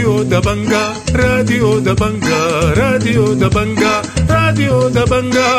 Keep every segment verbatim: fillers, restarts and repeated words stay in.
راديو دبنجا راديو دبنجا راديو دبنجا راديو دبنجا.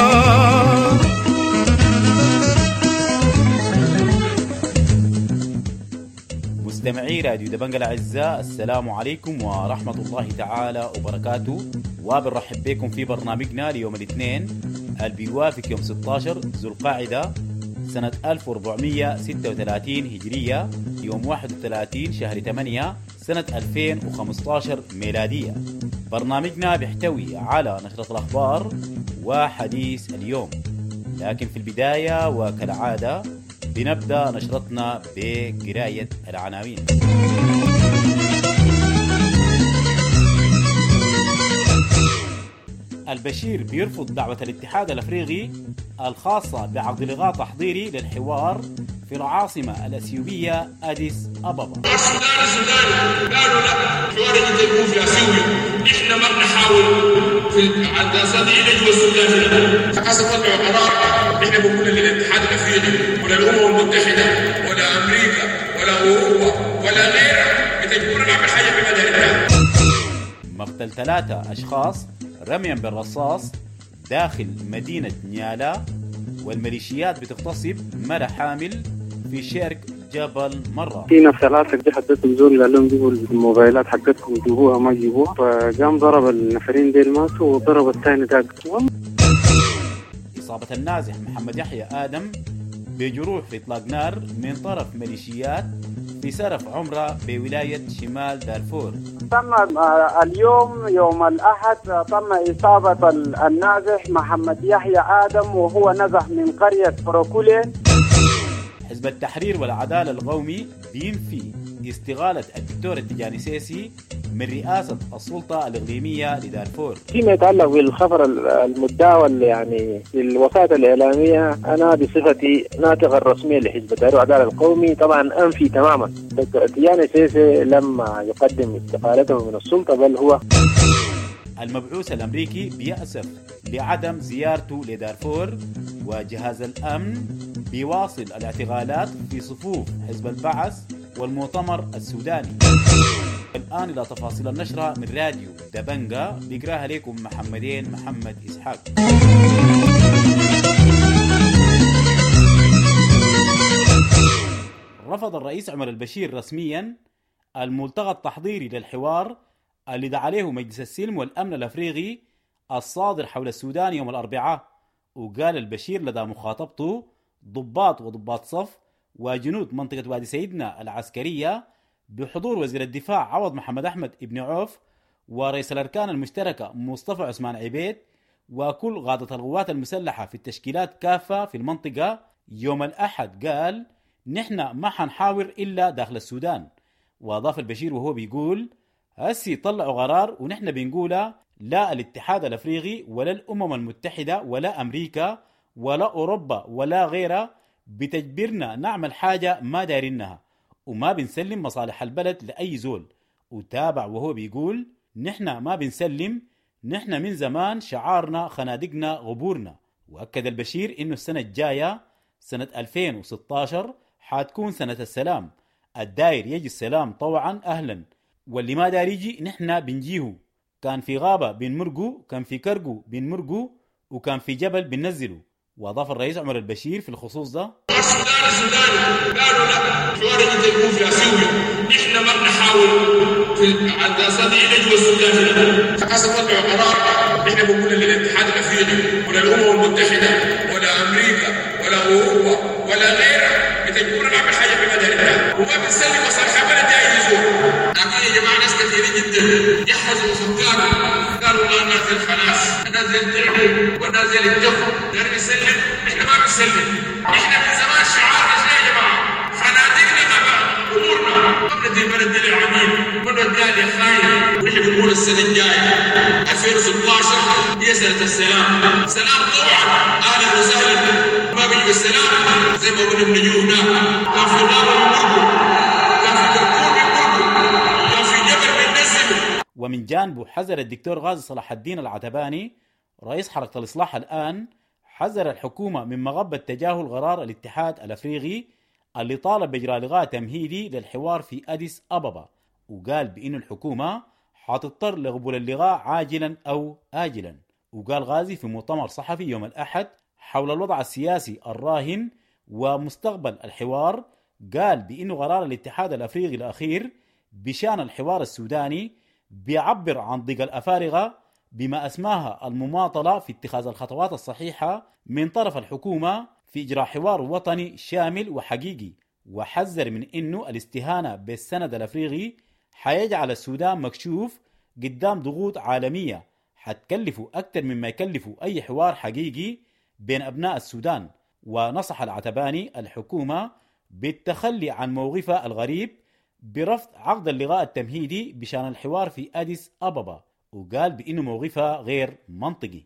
مستمعي راديو دبنجا الأعزاء، السلام عليكم ورحمة الله تعالى وبركاته، وبنرحب بكم في برنامجنا ليوم الاثنين اللي بيوافق يوم ستة عشر ذو القاعدة سنة ألف وأربعمية وستة وثلاثين هجرية، يوم واحد وثلاثين شهر ثمانية سنة ألفين وخمسة عشر ميلادية. برنامجنا بيحتوي على نشرة الأخبار وحديث اليوم، لكن في البداية وكالعادة بنبدأ نشرتنا بقراية العناوين. البشير بيرفض دعوة الاتحاد الأفريقي الخاصة بعقد لقاء تحضيري للحوار في العاصمة الأثيوبية أديس أبابا. السودان السودان قالوا لا حوار جدا يكون في أثيوبيا، إحنا ما بنحاول في عند صديق نجوى السودان حسب وضع قرار. إحنا بنقول للاتحاد الأفريقي ولا الأمم المتحدة ولا أمريكا ولا أوروبا ولا غيرها بتجبرنا نعمل حاجة في مدينتنا. مقتل ثلاثة أشخاص رميا بالرصاص داخل مدينة نيالا، والميليشيات بتغتصب مرة حامل في شرق جبل مرة. في ناس ثلاثة دي حددتهم زول قال لهم جيبوا الموبايلات حقتكم جيبوها ما جيبوها، فقام ضرب النفرين ديل ماتوا وضرب الثاني داق. إصابة النازح محمد يحيى آدم بجروح في إطلاق نار من طرف ميليشيات في سرف عمرة بولاية شمال دارفور. تم اليوم يوم الأحد تم إصابة النازح محمد يحيى آدم وهو نزح من قرية بروكولي. حزب التحرير والعدالة القومي بينفي استغالة الدكتور التجاني سيسي من رئاسة السلطة الإقليمية لدارفور. فيما يتعلق بالخبر المتداول يعني في الوسائط الإعلامية، أنا بصفتي ناطقا رسميا لحزب التحرير والعدالة القومي طبعا أنفي تماما الدكتور التجاني سيسي لما يقدم استقالته من السلطة، بل هو المبعوث الأمريكي بيأسف لعدم زيارته لدارفور، وجهاز الأمن بيواصل الاعتقالات في صفوف حزب البعث والمؤتمر السوداني. الآن إلى تفاصيل النشرة من راديو دبنجا، بيقراها لكم محمدين محمد إسحاق. رفض الرئيس عمر البشير رسميا الملتقى التحضيري للحوار اللي دعا عليه مجلس السلم والأمن الأفريقي الصادر حول السودان يوم الأربعاء. وقال البشير لدى مخاطبته ضباط وضباط صف وجنود منطقة وادي سيدنا العسكرية بحضور وزير الدفاع عوض محمد أحمد ابن عوف ورئيس الأركان المشتركة مصطفى عثمان عبيد وكل قادة القوات المسلحة في التشكيلات كافة في المنطقة يوم الأحد. قال نحن ما حنحاور إلا داخل السودان. وأضاف البشير وهو بيقول هسي طلعوا قرار ونحن بنقوله لا الاتحاد الأفريقي ولا الأمم المتحدة ولا أمريكا ولا أوروبا ولا غيرها بتجبرنا نعمل حاجة ما دارينها، وما بنسلم مصالح البلد لأي زول. وتابع وهو بيقول نحن ما بنسلم، نحن من زمان شعارنا خنادقنا غبورنا. وأكد البشير إنه السنة الجاية سنة ألفين وستة عشر حتكون سنة السلام، الداير يجي السلام طوعا أهلا، واللي ما دار يجي نحن بنجيه. كان في غابة بنمرقوا، كان في كرقوا بنمرقوا، وكان في جبل بننزلوا. وأضاف الرئيس عمر البشير في الخصوص ده السودان السودان قالوا لا حوار جدا يكون في أثيوبيا، إحنا ما بنحاول في عند صديق نجوى السودان حسب وضع قرار. إحنا بنقول للاتحاد الأفريقي ولا الأمم المتحدة ولا أمريكا ولا أوروبا ولا غيرها بتجبرنا نعمل حاجة في مدينتنا، وما بنسلم مصالح البلد يا أي زول. لكن يا جماعة ناس كثيرين جدا يحفظوا سكان قالوا لا نازل خلاص نازل تعب ونازل الجفر غير بيسلم. احنا ما بنسلم، احنا من زمان شعارنا شنو يا جماعه؟ خنادقنا غابة امورنا، ما بندي البلد دي للعميل ونرجع يا خاين. ونحن بنقول السنه الجايه ألفين وستة عشر هي سنه السلام، سلام طبعا اهلا وسهلا. ما بيجي السلام زي ما قلنا بنجي هناك، كان في غابه بنمرقوا، كان في كركور بنمرقوا، كان في جبل بننزلوا. ومن جانبه حذر الدكتور غازي صلاح الدين العتباني رئيس حركة الإصلاح الآن، حذر الحكومة من مغبة تجاهل قرار الاتحاد الأفريقي اللي طالب بإجراء لقاء تمهيدي للحوار في أديس أبابا، وقال بأن الحكومة حتضطر لقبول اللقاء عاجلا أو آجلا. وقال غازي في مؤتمر صحفي يوم الأحد حول الوضع السياسي الراهن ومستقبل الحوار، قال بأنه قرار الاتحاد الأفريقي الأخير بشان الحوار السوداني بيعبر عن ضيق الأفارقة بما أسماها المماطلة في اتخاذ الخطوات الصحيحة من طرف الحكومة في إجراء حوار وطني شامل وحقيقي، وحذر من أنه الاستهانة بالسند الأفريقي حيجعل السودان مكشوف قدام ضغوط عالمية حتكلفوا أكثر مما يكلفوا أي حوار حقيقي بين أبناء السودان. ونصح العتباني الحكومة بالتخلي عن موقفها الغريب برفض عقد اللقاء التمهيدي بشان الحوار في أديس أبابا، وقال بأنه موقفها غير منطقي.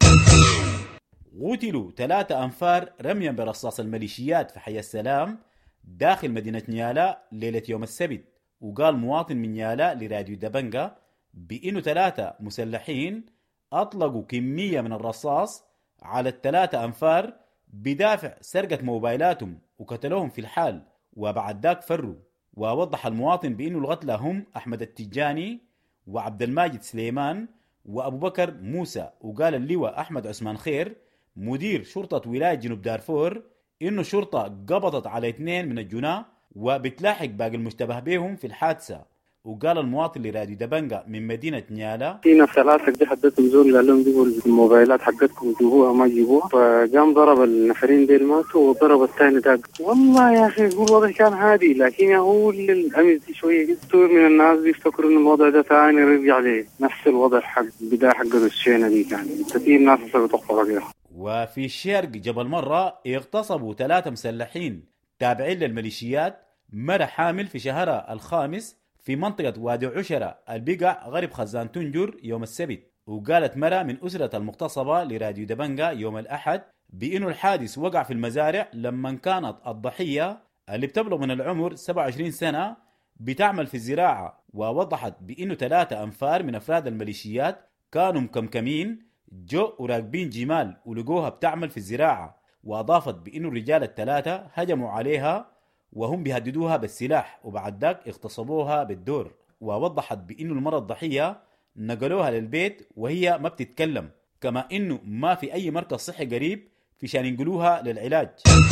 قتلوا ثلاثة أنفار رميا برصاص الميليشيات في حي السلام داخل مدينة نيالا ليلة يوم السبت. وقال مواطن من نيالا لراديو دبنجا بأنه ثلاثة مسلحين أطلقوا كمية من الرصاص على الثلاثة أنفار بدافع سرقة موبايلاتهم وقتلوهم في الحال، وبعد ذاك فروا. ووضح المواطن بأنه القتلى هم أحمد التجاني وعبد الماجد سليمان وأبو بكر موسى. وقال اللواء أحمد عثمان خير مدير شرطة ولاية جنوب دارفور إنه الشرطة قبضت على اثنين من الجناة وبتلاحق باقي المشتبه بهم في الحادثة. وقال المواطن لراديو دبنجا من مدينة نيالا فينا ثلاثة دي حدتهم زول قال لهم جيبوا الموبايلات حقتكم جيبوها ما جيبوها، فقام ضرب النفرين ديل ماتوا وضرب الثاني ده. والله يا أخي هو الوضع كان هادي، لكن يا هو الأمن شوية كتير من الناس بيفتكروا إن الوضع ده ثاني رجع عليه نفس الوضع حق بداية حق الشينة دي، يعني كثير ناس بتقطع فيها. وفي الشرق جبل مرة اغتصبوا ثلاثة مسلحين تابعين للميليشيات مرة حامل في شهرها الخامس في منطقة وادي عشرة البقع غرب خزان تنجر يوم السبت. وقالت مرة من أسرة المغتصبة لراديو دبنجا يوم الأحد بأنه الحادث وقع في المزارع لما كانت الضحية اللي بتبلغ من العمر سبعة وعشرين سنة بتعمل في الزراعة. ووضحت بأنه ثلاثة أنفار من أفراد الميليشيات كانوا مكمكمين جو وراكبين جمال ولقوها بتعمل في الزراعة. وأضافت بأنه الرجال الثلاثة هجموا عليها وهم بيهددوها بالسلاح وبعد ذاك اغتصبوها بالدور. ووضحت بأنه المرة الضحية نقلوها للبيت وهي ما بتتكلم، كما أنه ما في أي مركز صحي قريب في شان ينقلوها للعلاج.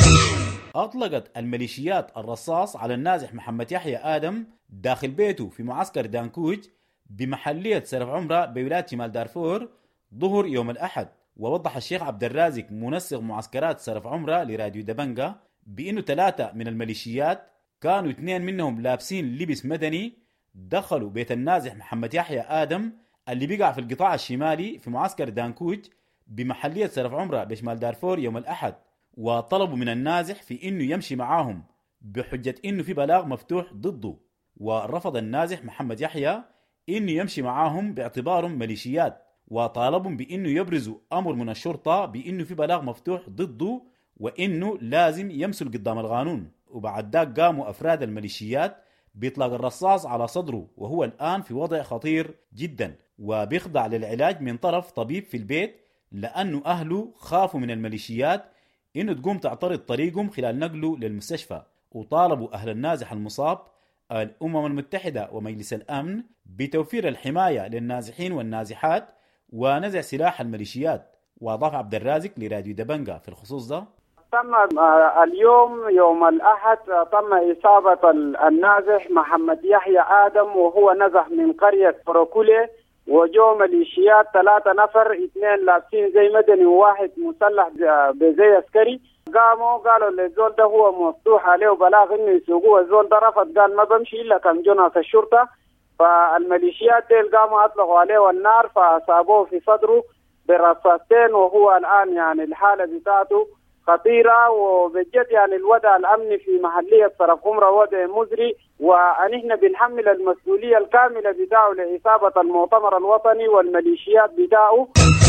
أطلقت الميليشيات الرصاص على النازح محمد يحيى آدم داخل بيته في معسكر دانكوج بمحلية سرف عمرة بولاية شمال دارفور ظهر يوم الأحد. ووضح الشيخ عبد الرازق منسق معسكرات سرف عمرة لراديو دبنجا بأنه ثلاثة من الميليشيات كانوا اثنين منهم لابسين لبس مدني دخلوا بيت النازح محمد يحيى آدم اللي بيقع في القطاع الشمالي في معسكر دانكوج بمحلية سرف عمرة بشمال دارفور يوم الأحد، وطلبوا من النازح في إنه يمشي معاهم بحجة إنه في بلاغ مفتوح ضده. ورفض النازح محمد يحيى إنه يمشي معاهم باعتبارهم ميليشيات، وطالبهم بإنه يبرزوا أمر من الشرطة بإنه في بلاغ مفتوح ضده وإنه لازم يمثل قدام القانون. وبعد ذاك قاموا أفراد الميليشيات بإطلاق الرصاص على صدره، وهو الآن في وضع خطير جدا وبيخضع للعلاج من طرف طبيب في البيت لأنه أهله خافوا من الميليشيات إنه تقوم تعترض طريقهم خلال نقله للمستشفى. وطالبوا أهل النازح المصاب الأمم المتحدة ومجلس الأمن بتوفير الحماية للنازحين والنازحات ونزع سلاح الميليشيات. وأضاف عبد الرازق لراديو دبنجا في الخصوص ده: تم اليوم يوم الأحد تم إصابة النازح محمد يحيى آدم وهو نزح من قرية فروكولي، وجو ميليشيات ثلاثة نفر، اثنين لابسين زي مدني وواحد مسلح بزي عسكري. قاموا قالوا للزول ده هو مفتوح عليه بلاغ انه يسوقوه، الزول ده رفض قال ما بمشي الا كم جو ناس الشرطة. فالميليشيات ديل قاموا اطلقوا عليه النار فاصابوه في صدره برصاصتين، وهو الان يعني الحالة بتاعته خطيرة، وبجد يعني الوضع الأمني في محلية سرف عمرة وضع مزري، ونحن بنحمل المسؤولية الكاملة بتاعه لإصابة المؤتمر الوطني والميليشيات بتاعه.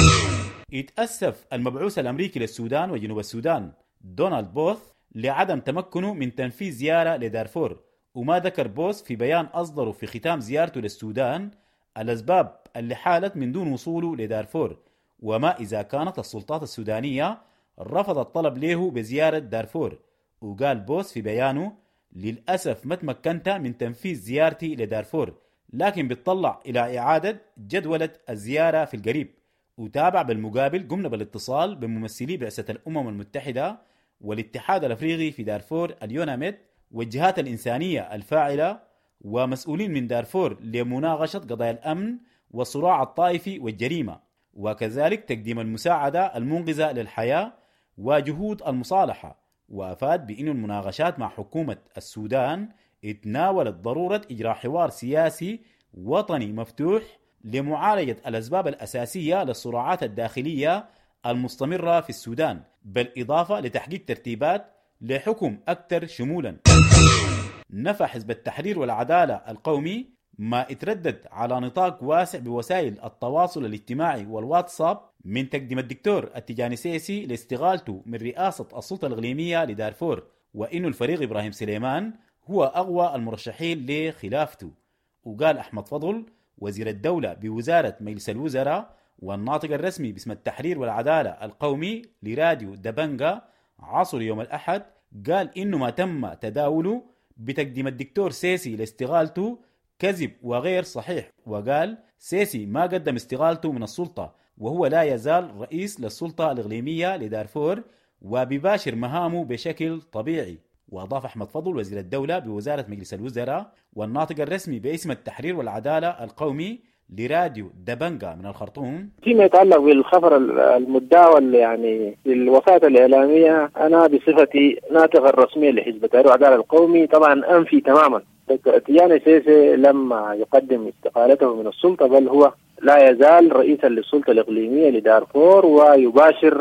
يتأسف المبعوث الأمريكي للسودان وجنوب السودان دونالد بوث لعدم تمكنه من تنفيذ زيارة لدارفور، وما ذكر بوث في بيان أصدره في ختام زيارته للسودان الأسباب اللي حالت من دون وصوله لدارفور، وما إذا كانت السلطات السودانية رفضت طلب له بزيارة دارفور. وقال بوث في بيانه: للأسف ما تمكنت من تنفيذ زيارتي لدارفور لكن بتطلع إلى إعادة جدولة الزيارة في القريب. وتابع بالمقابل قمنا بالاتصال بممثلي بعثة الأمم المتحدة والاتحاد الأفريقي في دارفور اليوناميد والجهات الإنسانية الفاعلة ومسؤولين من دارفور لمناقشة قضايا الأمن والصراع الطائفي والجريمة، وكذلك تقديم المساعدة المنقذة للحياة وجهود المصالحة. وأفاد بأن المناقشات مع حكومة السودان اتناولت ضرورة إجراء حوار سياسي وطني مفتوح لمعالجة الأسباب الأساسية للصراعات الداخلية المستمرة في السودان، بالإضافة لتحقيق ترتيبات لحكم أكثر شمولا. نفى حزب التحرير والعدالة القومي ما اتردد على نطاق واسع بوسائل التواصل الاجتماعي والواتساب من تقديم الدكتور التجاني سيسي لاستقالته من رئاسة السلطة الإقليمية لدارفور، وإنه الفريق إبراهيم سليمان هو أقوى المرشحين لخلافته. وقال أحمد فضل وزير الدولة بوزارة مجلس الوزراء والناطق الرسمي باسم التحرير والعدالة القومي لراديو دبنجا عصر يوم الأحد، قال إنه ما تم تداوله بتقديم الدكتور سيسي لاستقالته كذب وغير صحيح. وقال سيسي ما قدم استقالته من السلطة، وهو لا يزال رئيس للسلطة الإقليمية لدارفور وبباشر مهامه بشكل طبيعي. وأضاف أحمد فضل وزير الدولة بوزارة مجلس الوزراء والناطق الرسمي باسم التحرير والعدالة القومي لراديو دبنجا من الخرطوم فيما يتعلق بالخبر المتداول يعني في الوسائط الإعلامية، أنا بصفتي ناطق الرسمي لحزب التحرير والعدالة القومي طبعا أنفي تماما تجاني سيسي لما يقدم استقالته من السلطة، بل هو لا يزال رئيسا للسلطة الإقليمية لدارفور ويباشر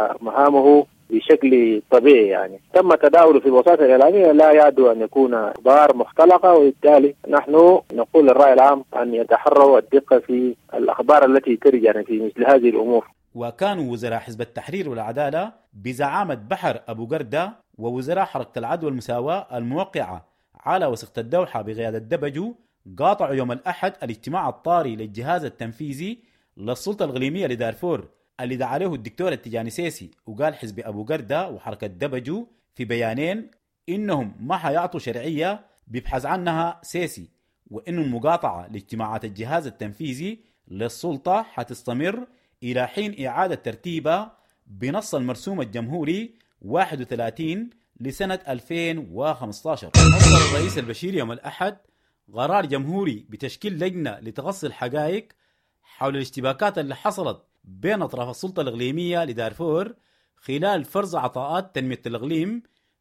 مهامه بشكل طبيعي. يعني تم تداوله في الوسائط الإعلامية لا يعدو أن يكون أخبار مختلقة، وبالتالي نحن نقول للرأي العام أن يتحروا الدقة في الأخبار التي ترد يعني في مثل هذه الأمور. وكانوا وزراء حزب التحرير والعدالة بزعامة بحر أبو قردة ووزراء حركة العدل والمساواة الموقعة على وثيقة الدوحة بقيادة دبجو قاطعوا يوم الأحد الاجتماع الطارئ للجهاز التنفيذي للسلطة الإقليمية لدارفور اللي دعا عليه الدكتور التجاني سيسي. وقال حزب أبو قردة وحركة دبجو في بيانين إنهم ما حيعطوا شرعية بيبحث عنها سيسي، وإنه المقاطعة لاجتماعات الجهاز التنفيذي للسلطة حتستمر إلى حين إعادة ترتيبها بنص المرسوم الجمهوري واحد وثلاثين لسنة ألفين وخمسة عشر. أصدر الرئيس البشير يوم الأحد قرار جمهوري بتشكيل لجنة لتغصي الحقائق حول الاشتباكات اللي حصلت بين أطراف السلطة الإقليمية لدارفور خلال فرز عطاءات تنمية الإقليم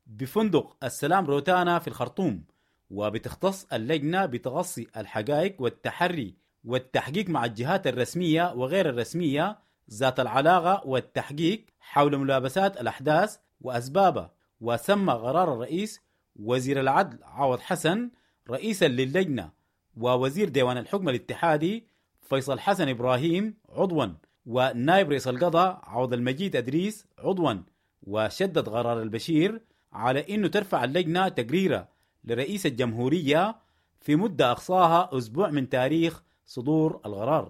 بفندق السلام روتانا في الخرطوم، وبتختص اللجنة بتغصي الحقائق والتحري والتحقيق مع الجهات الرسمية وغير الرسمية ذات العلاقة والتحقيق حول ملابسات الأحداث وأسبابها. وسمى قرار الرئيس وزير العدل عوض حسن رئيسا للجنة، ووزير ديوان الحكم الاتحادي فيصل حسن إبراهيم عضوا، ونائب رئيس القضاء عوض المجيد أدريس عضوا. وشدد قرار البشير على أنه ترفع اللجنة تقريرها لرئيس الجمهورية في مدة أقصاها أسبوع من تاريخ صدور القرار.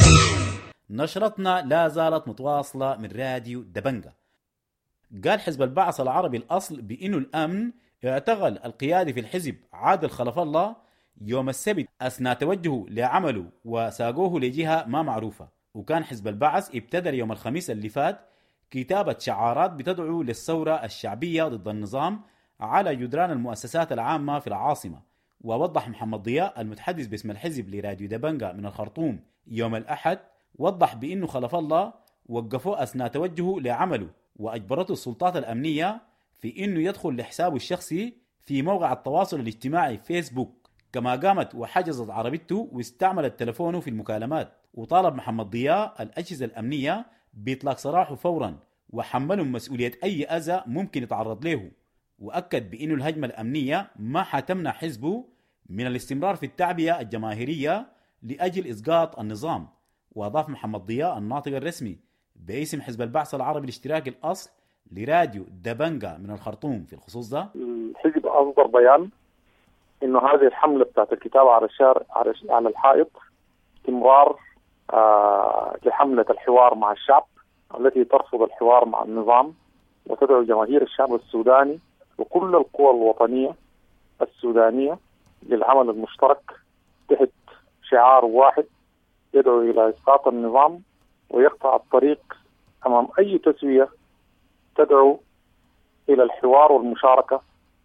نشرتنا لا زالت متواصلة من راديو دبنجا. قال حزب البعث العربي الأصل بأنه الأمن اعتقل القيادي في الحزب عادل خلف الله يوم السبت أثناء توجهه لعمله وساقوه لجهة ما معروفة. وكان حزب البعث ابتدر يوم الخميس اللي فات كتابة شعارات بتدعو للثورة الشعبية ضد النظام على جدران المؤسسات العامة في العاصمة. ووضح محمد ضياء المتحدث باسم الحزب لراديو دبنجا من الخرطوم يوم الأحد، وضح بأنه خلف الله وقفوه أثناء توجهه لعمله، وأجبرته السلطات الأمنية في أنه يدخل لحسابه الشخصي في موقع التواصل الاجتماعي فيسبوك، كما قامت وحجزت عربيته واستعملت تلفونه في المكالمات. وطالب محمد ضياء الأجهزة الأمنية بإطلاق سراحه فورا وحملهم مسؤولية أي أذى ممكن يتعرض له. وأكد بأنه الهجمة الأمنية ما حتمنع حزبه من الاستمرار في التعبئة الجماهيرية لأجل إسقاط النظام. وأضاف محمد ضياء الناطق الرسمي باسم حزب البعث العربي الاشتراكي الأصل لراديو دبنجا من الخرطوم في الخصوص ده: الحزب أصدر بيان إنه هذه الحملة بتاعت الكتابة على الشارع على الحائط استمرار آه لحملة الحوار مع الشعب التي ترفض الحوار مع النظام، وتدعو جماهير الشعب السوداني وكل القوى الوطنية السودانية للعمل المشترك تحت شعار واحد يدعو إلى إسقاط النظام ويقطع الطريق أمام أي تسوية تدعو إلى الحوار والمشاركة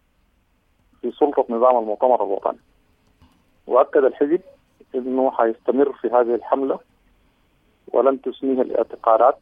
في سلطة نظام المؤتمر الوطني. وأكد الحزب أنه حيستمر في هذه الحملة ولن تسميها الاعتقالات.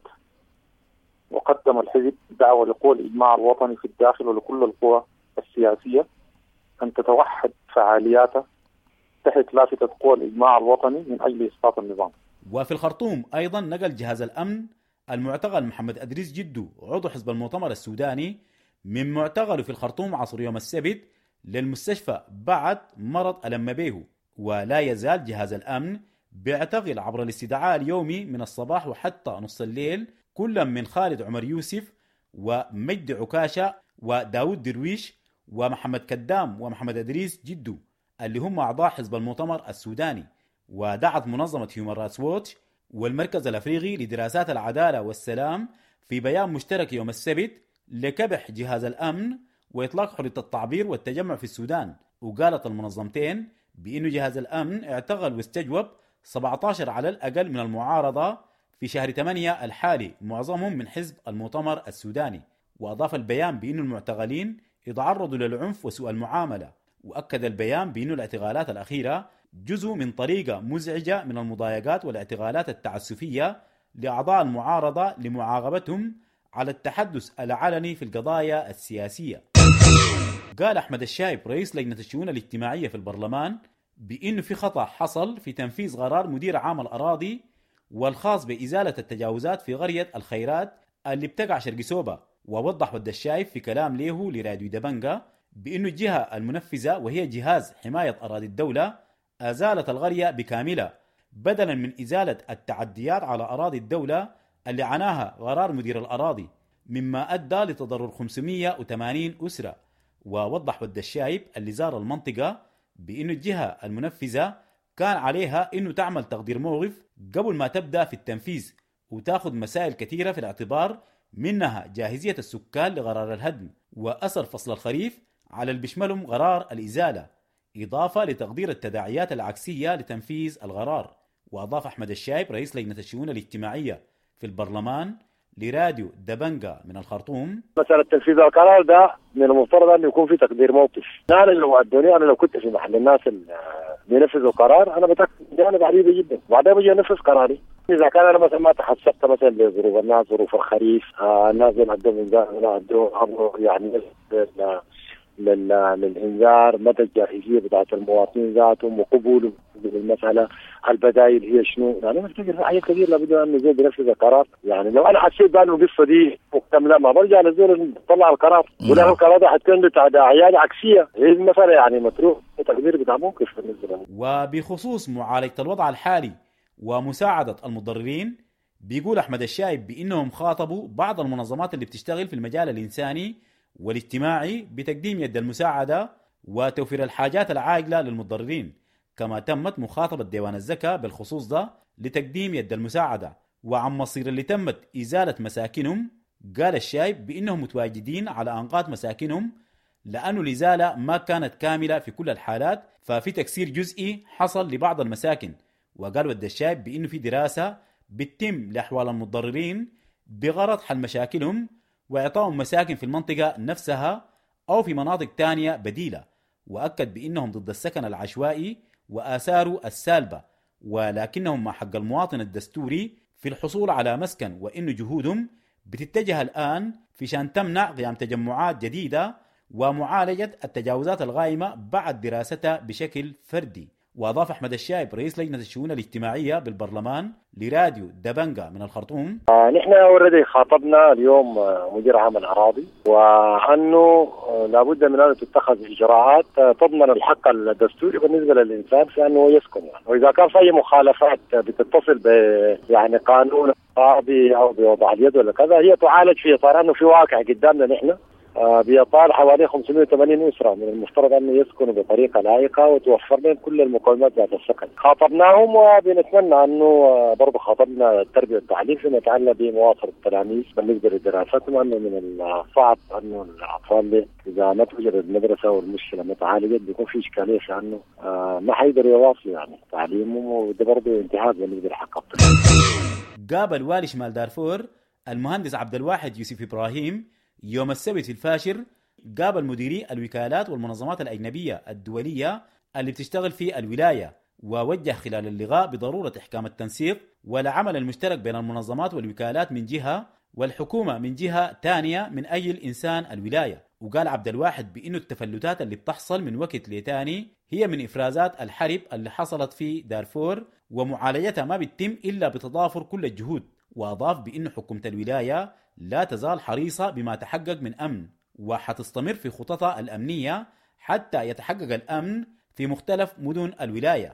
وقدم الحزب دعوة لقوى الإجماع الوطني في الداخل ولكل القوى السياسية أن تتوحد فعالياتها تحت لافتة قوى الإجماع الوطني من أجل إسقاط النظام. وفي الخرطوم أيضا نقل جهاز الأمن المعتقل محمد أدريس جدو عضو حزب المؤتمر السوداني من معتقله في الخرطوم عصر يوم السبت للمستشفى بعد مرض ألم به. ولا يزال جهاز الأمن بيعتقل عبر الاستدعاء اليومي من الصباح وحتى نص الليل كل من خالد عمر يوسف ومجد عكاشة وداود درويش ومحمد كدام ومحمد أدريس جدو اللي هم أعضاء حزب المؤتمر السوداني. ودعت منظمة هيومن رايتس ووتش والمركز الأفريقي لدراسات العدالة والسلام في بيان مشترك يوم السبت لكبح جهاز الأمن وإطلاق حرية التعبير والتجمع في السودان. وقالت المنظمتين بأن جهاز الأمن اعتقل واستجوب سبعة عشر على الأقل من المعارضة في شهر ثمانية الحالي معظمهم من حزب المؤتمر السوداني. وأضاف البيان بأن المعتقلين يتعرضوا للعنف وسوء المعاملة. وأكد البيان بأن الاعتقالات الأخيرة جزء من طريقة مزعجة من المضايقات والاعتقالات التعسفية لأعضاء المعارضة لمعاقبتهم على التحدث العلني في القضايا السياسية. قال أحمد الشايب رئيس لجنة الشؤون الاجتماعية في البرلمان بأنه في خطأ حصل في تنفيذ قرار مدير عام الأراضي والخاص بإزالة التجاوزات في قرية الخيرات اللي بتقع شرق سوبا. ووضح ود الشايب في كلام له لراديو دبنجا بأنه الجهة المنفذة وهي جهاز حماية أراضي الدولة أزالت القرية بكاملة بدلا من إزالة التعديات على أراضي الدولة اللي عناها قرار مدير الأراضي مما أدى لتضرر خمسمائة وثمانين أسرة. ووضح ود الشايب اللي زار المنطقة بأنه الجهة المنفذة كان عليها أنه تعمل تقدير موقف قبل ما تبدأ في التنفيذ وتأخذ مسائل كثيرة في الاعتبار منها جاهزية السكان لقرار الهدم وأثر فصل الخريف على اللي بيشملهم قرار الإزالة إضافة لتقدير التداعيات العكسية لتنفيذ القرار. وأضاف أحمد الشايب رئيس لجنة الشؤون الاجتماعية في البرلمان لراديو دبنجا من الخرطوم مسألة تنفيذ القرار ده من المفترض أن يكون في تقدير موقف. أنا لو أدوني أنا لو كنت في محل الناس اللي بينفذوا القرار أنا بتأكد جانب عريضة جدا وبعدين بجي أنفذ قراري. إذا كان أنا مثلا ما تحسبت مثلا بظروف الناس ظروف الخريف آه الناس اللي عندهم إنذار عندهم يعني لل للإنذار مدى الجاهزية بتاعت المواطنين ذاتهم وقبولهم بالمسألة البدائل هي شنو. يعني أنا أفتكر في حاجات كثير لابد أن نزول بنفذ القرار. يعني لو أنا حسيت بأن القصة دي مكتملة ما برجع نزول نطلع القرار ولا القرار ده حتكون تداعيات عكسية هي المسألة يعني متروح تقدير بتاع موقف بالنسبة لهم. وبخصوص معالجة الوضع الحالي ومساعدة المضررين بيقول أحمد الشايب بأنهم خاطبوا بعض المنظمات اللي بتشتغل في المجال الإنساني والاجتماعي بتقديم يد المساعدة وتوفير الحاجات العاجلة للمضررين. كما تمت مخاطبة ديوان الزكاة بالخصوص ده لتقديم يد المساعدة. وعن مصير اللي تمت إزالة مساكنهم قال الشايب بأنهم متواجدين على أنقاض مساكنهم لأنه الإزالة ما كانت كاملة في كل الحالات ففي تكسير جزئي حصل لبعض المساكن. وقال ود الشايب بأنه في دراسة بتتم لأحوال المضررين بغرض حل مشاكلهم وإعطائهم مساكن في المنطقة نفسها أو في مناطق تانية بديلة. وأكد بأنهم ضد السكن العشوائي وآثاره السالبة ولكنهم مع حق المواطن الدستوري في الحصول على مسكن وإن جهودهم بتتجه الآن في شان تمنع قيام تجمعات جديدة ومعالجة التجاوزات الغائمة بعد دراستها بشكل فردي. وأضاف أحمد الشايب رئيس لجنة الشؤون الاجتماعية بالبرلمان لراديو دبنجا من الخرطوم آه نحن أوردي خاطبنا اليوم مدير عام الأراضي وأنه لابد من أن تتخذ إجراءات تضمن الحق الدستوري بالنسبة للإنسان في أنه يسكن يعني. وإذا كان في أي مخالفات بتتصل ب يعني قانون الأراضي أو بوضع اليد ولا كذا هي تعالج في إطار أنه في واقع قدامنا نحن بيطال حوالي خمسمائة وثمانين أسرة من المفترض أن يسكنوا بطريقة لائقة وتوفر لهم كل المقومات ذات السكن. خاطبناهم وبنتمنى أنه برضو خاطبنا التربية والتعليم فيما يتعلق بمواصلة التلاميذ بالنسبة لدراستهم، أنه من الصعب أنه الأطفال إذا ما توجد المدرسة والمشكلة متعالجة بيكون في إشكالية في أنه ما حيقدروا يواصلوا يعني تعليمهم، وده برضو انتهاك بالنسبة لحق الطفل. قابل والي شمال دارفور المهندس عبد الواحد يوسف إبراهيم يوم السبت في الفاشر، قابل مديري الوكالات والمنظمات الأجنبية الدولية اللي بتشتغل في الولاية، ووجه خلال اللقاء بضرورة إحكام التنسيق والعمل المشترك بين المنظمات والوكالات من جهة والحكومة من جهة تانية من أجل إنسان الولاية. وقال عبد الواحد بأنه التفلتات اللي بتحصل من وقت لتاني هي من إفرازات الحرب اللي حصلت في دارفور، ومعالجتها ما بتتم إلا بتضافر كل الجهود. وأضاف بأنه حكومة الولاية لا تزال حريصة بما تحقق من أمن، وحتستمر في خططها الأمنية حتى يتحقق الأمن في مختلف مدن الولاية.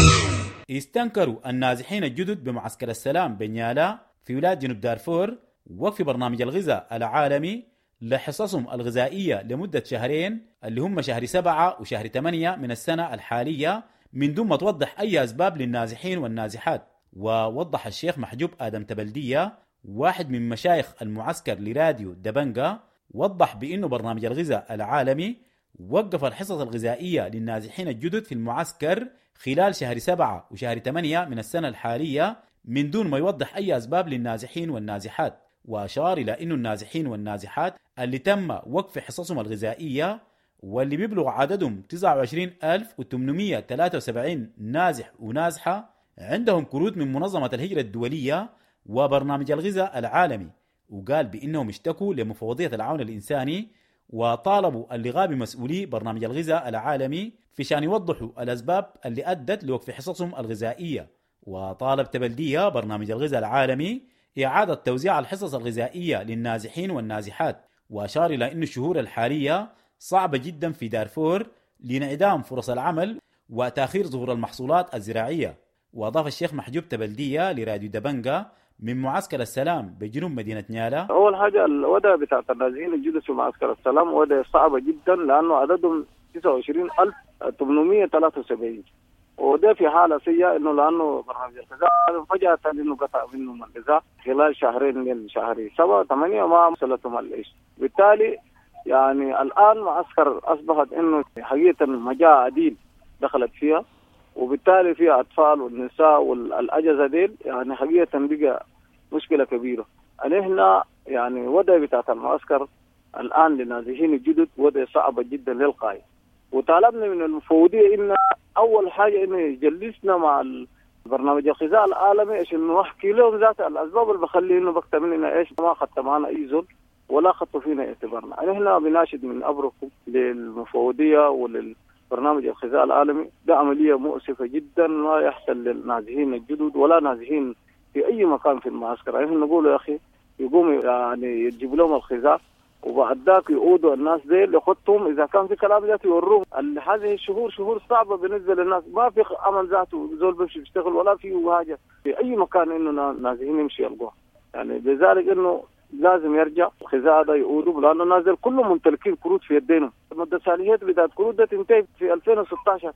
استنكروا النازحين الجدد بمعسكر السلام بنيالا في ولاية جنوب دارفور وقف برنامج الغذاء العالمي لحصصهم الغذائية لمدة شهرين اللي هم شهر سبعة وشهر ثمانية من السنة الحالية، من دون ما توضح أي أسباب للنازحين والنازحات. ووضح الشيخ محجوب آدم تبلدية واحد من مشايخ المعسكر لراديو دبنجا، وضح بأنه برنامج الغذاء العالمي وقف الحصص الغذائية للنازحين الجدد في المعسكر خلال شهر سبعة وشهر ثمانية من السنة الحالية من دون ما يوضح أي أسباب للنازحين والنازحات. وأشار إلى أنه النازحين والنازحات اللي تم وقف حصصهم الغذائية واللي بيبلغ عددهم تسعة وعشرين ألف وثمانمائة وثلاثة وسبعين نازح ونازحة عندهم كروت من منظمة الهجرة الدولية وبرنامج الغذاء العالمي. وقال بأنهم اشتكوا لمفوضية العون الإنساني وطالبوا اللغاء بمسؤولي برنامج الغذاء العالمي في شان يوضحوا الأسباب اللي أدت لوقف حصصهم الغذائية. وطالب تبلدية برنامج الغذاء العالمي إعادة توزيع الحصص الغذائية للنازحين والنازحات، وأشار إلى أن الشهور الحالية صعبة جدا في دارفور لانعدام فرص العمل وتأخير ظهور المحصولات الزراعية. وأضاف الشيخ محجوب تبلدية لراديو دبنجا من معسكر السلام بجنوب مدينة نيالا: أول حاجة الوضع بتاع النازحين الجدد في معسكر السلام وضع صعبة جدا لأنه عددهم تسعة وعشرين ألف وثمانمائة وثلاثة وسبعين، وده في حالة سيئة إنه لأنه برنامج الغذاء فجأة إنه قطع منهم الغذاء خلال شهرين من شهر سبعة ثمانية وما وصلتهم العيش. بالتالي يعني الآن معسكر أصبحت إنه حقيقة مجاعة عديد دخلت فيها، وبالتالي فيها أطفال والنساء والأجهزة ديل يعني حقيقة بقى مشكلة كبيرة. هنا يعني وضع بتاعة المعسكر الآن للنازحين الجدد وضع صعب جدا للغاية، وطالبنا من المفوضية إن أول حاجة إنه يجلسنا مع برنامج الغذاء العالمي عشان نحكي لهم ذات الأسباب اللي بخلي إنه بكتب مننا إيش ما خدت معنا أي زول ولا خطوا فينا اعتبارنا. هنا بناشد من أبركم للمفوضية وللبرنامج الغذاء العالمي، ده عملية مؤسفة جدا ما يحصل للنازحين الجدد ولا نازحين في أي مكان في المعسكر. احنا نقول يا أخي يقوموا يعني يجيبوا لهم الغذاء وبعد ذاك يعودوا الناس دي لخطهم، إذا كان في كلام ذاته يوروهم. هذه الشهور شهور صعبة بالنسبة للناس، ما في عمل ذاته زول بمشي بيشتغل ولا في حاجة في أي مكان إنه نازحين يمشي يلقوها. يعني لذلك إنه لازم يرجع الغذاء ده يعودوا، لأنه نازل كلهم ممتلكين كروت في يدينهم. المدة الصالحية بتاعت كروت ده تنتهي في ألفين وستة عشر.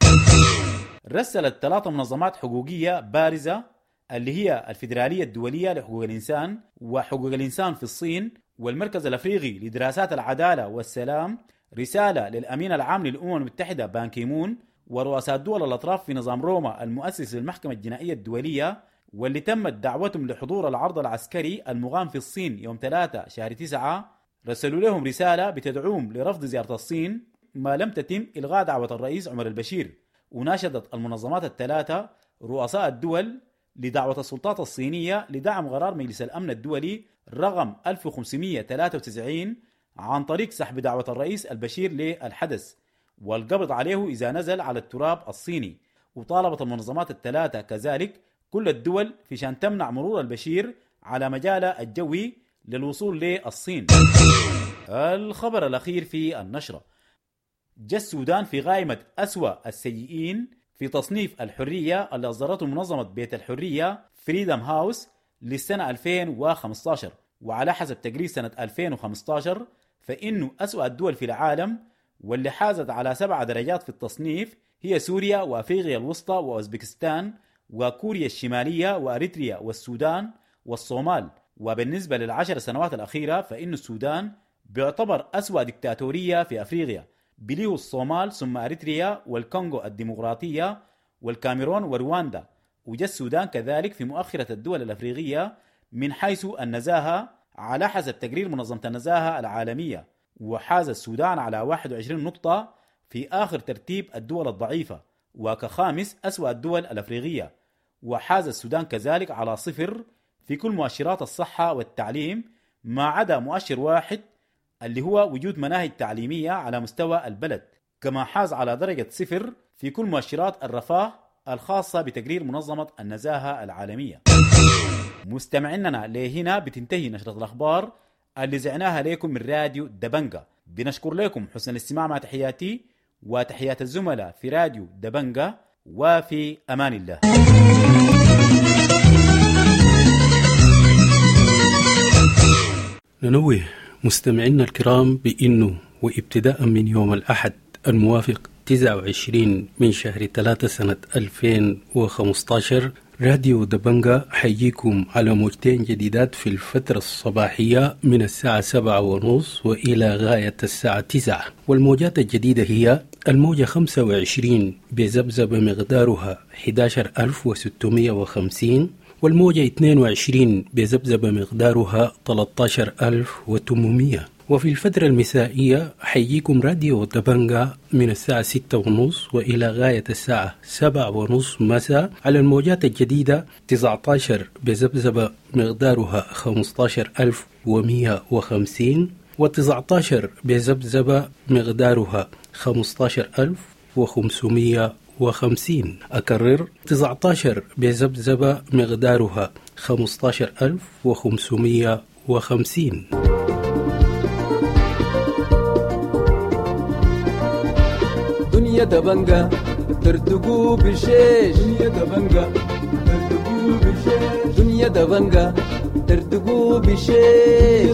رسلت ثلاثة منظمات حقوقية بارزة اللي هي الفيدرالية الدولية لحقوق الإنسان وحقوق الإنسان في الصين والمركز الأفريقي لدراسات العدالة والسلام رسالة للأمين العام للأمم المتحدة بان كيمون ورؤساء دول الأطراف في نظام روما المؤسس للمحكمة الجنائية الدولية، واللي تمت دعوتهم لحضور العرض العسكري المقام في الصين يوم ثلاثة شهر تسعة. رسلوا لهم رسالة بتدعوهم لرفض زيارة الصين ما لم تتم إلغاء دعوة الرئيس عمر البشير. وناشدت المنظمات الثلاثة رؤساء الدول لدعوة السلطات الصينية لدعم قرار مجلس الأمن الدولي رقم ألف وخمسمائة وثلاثة وتسعين عن طريق سحب دعوة الرئيس البشير للحدث والقبض عليه إذا نزل على التراب الصيني. وطالبت المنظمات الثلاثة كذلك كل الدول في شان تمنع مرور البشير على مجاله الجوي للوصول للصين. الخبر الأخير في النشرة: جاء السودان في قائمة أسوأ السيئين في تصنيف الحرية اللي أصدرته منظمة بيت الحرية فريدم هاوس للسنة ألفين وخمسة عشر. وعلى حسب تقرير سنة ألفين وخمسة عشر فإنه أسوأ الدول في العالم واللي حازت على سبع درجات في التصنيف هي سوريا وأفريقيا الوسطى وأوزبكستان وكوريا الشمالية وأريتريا والسودان والصومال. وبالنسبة للعشر سنوات الأخيرة فإن السودان بيعتبر أسوأ ديكتاتورية في أفريقيا، بليه الصومال ثم أريتريا والكونغو الديمقراطية والكاميرون ورواندا. وجاء السودان كذلك في مؤخرة الدول الأفريقية من حيث النزاهة على حسب تقرير منظمة النزاهة العالمية، وحاز السودان على واحد وعشرين نقطة في آخر ترتيب الدول الضعيفة وكخامس أسوأ الدول الأفريقية. وحاز السودان كذلك على صفر في كل مؤشرات الصحة والتعليم ما عدا مؤشر واحد اللي هو وجود مناهج تعليمية على مستوى البلد. كما حاز على درجة صفر في كل مؤشرات الرفاه الخاصة بتقرير منظمة النزاهة العالمية. مستمعيننا لهنا بتنتهي نشرة الأخبار اللي زعناها لكم من راديو دبنجة. بنشكر لكم حسن الاستماع مع تحياتي وتحيات الزملاء في راديو دبنجة، وفي أمان الله. ننوه مستمعينا الكرام بأنه وابتداء من يوم الأحد الموافق تسعة وعشرين من شهر ثلاثة سنة ألفين وخمسة عشر راديو دبنجة حيجيكم على موجتين جديدات في الفترة الصباحية من الساعة سبعة ونص وإلى غاية الساعة تسعة. والموجات الجديدة هي الموجة خمسة وعشرين بذبذبة مقدارها أحد عشر ألف وستمائة وخمسين، والموجة اثنين وعشرين بذبذبة مقدارها ثلاثة عشر ألف وثمانمائة. وفي الفترة المسائية حيجيكم راديو دبنجة من الساعة ستة ونص وإلى غاية الساعة سبعة ونص مساء على الموجات الجديدة تسعة عشر بذبذبة مقدارها خمسة عشر ألف ومائة وخمسين وتسعة عشر بذبذبة مقدارها خمسة عشر ألف وخمسمائة وخمسين. أكرر تسعة عشر بذبذبة مقدارها خمسة عشر ألف وخمسمائة وخمسين. دنيا دبنجة ترتقو بشيش، دنيا دبنجة ترتقو بشيش، دنيا دبنجة ترتقو بشيش،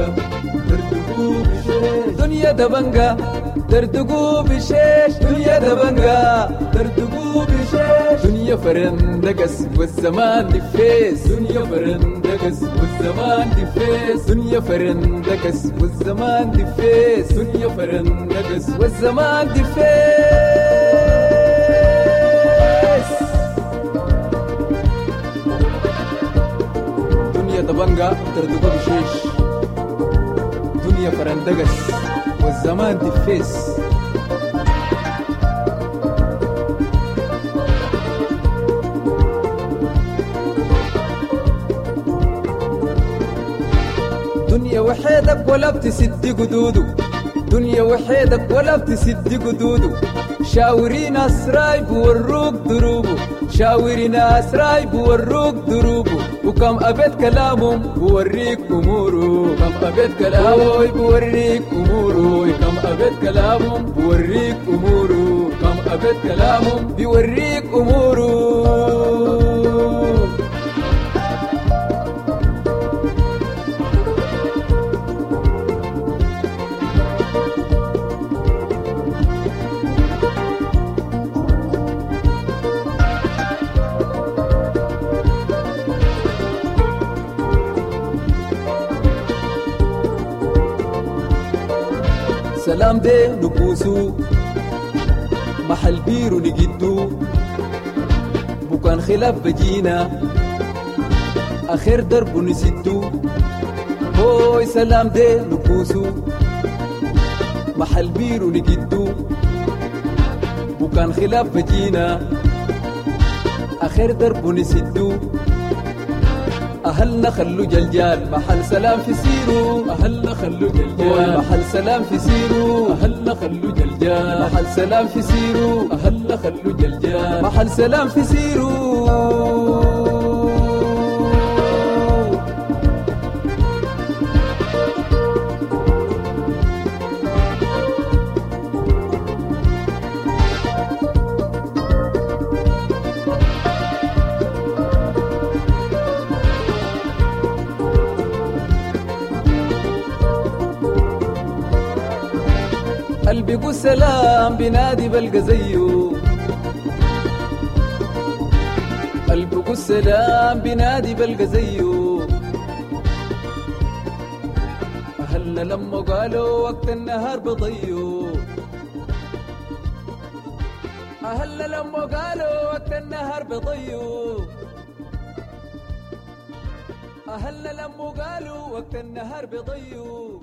دنيا دبنجة ترتقو بشيش، دنيا دبنجة ترتقو بشيش، دنيا فرندقس والزمان دفيس، دنيا فرندقس والزمان دفيس، دنيا فرندقس والزمان دفيس، دنيا فرندقس والزمان دفيس. دنيا دبنجة ترتقو بشيش، دنيا فرندقس والزمان دفيس. دنيا وحيدك ولا بتسد قدودو، دنيا وحيدك ولا بتسد قدودو، شاوري ناس راي بوروك دروبو، شاوري ناس راي بوروك دروبو، وكم أبيت كلامهم بوريك أمورو، كم أبيت كلامهم بوريك أمورو، كم أبيت كلامهم بوريك أمورو، كم أبيت كلامهم بوريك أمورو. سلام دي نبوسو محل بيرو نجدو، بكان خلاف بجينا آخر درب نسدو. هوي سلام دي نبوسو محل بيرو نجدو، بكان خلاف بجينا آخر درب نسدو. أهلنا خلو جلجال محل سلام في سيرو، أهلنا خلو جلجال محل سلام في سيرو، أهلنا خلو جلجال محل سلام في سيرو، أهلنا خلو جلجال محل سلام في سيرو. البقو سلام بنادي بلقى زيه البقو السلام بنادي بلقى زيه أهلنا لما قالوا وقت النهار بضيو أهلنا لما قالوا وقت النهار بضيو أهلنا لما قالوا وقت النهار بضيو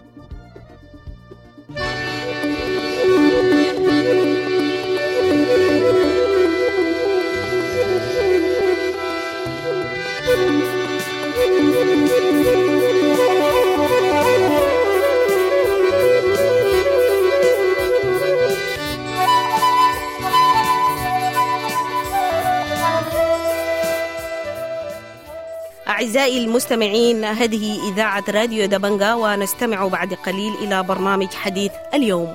أعزائي المستمعين، هذه إذاعة راديو دبنجا، ونستمع بعد قليل إلى برنامج حديث اليوم.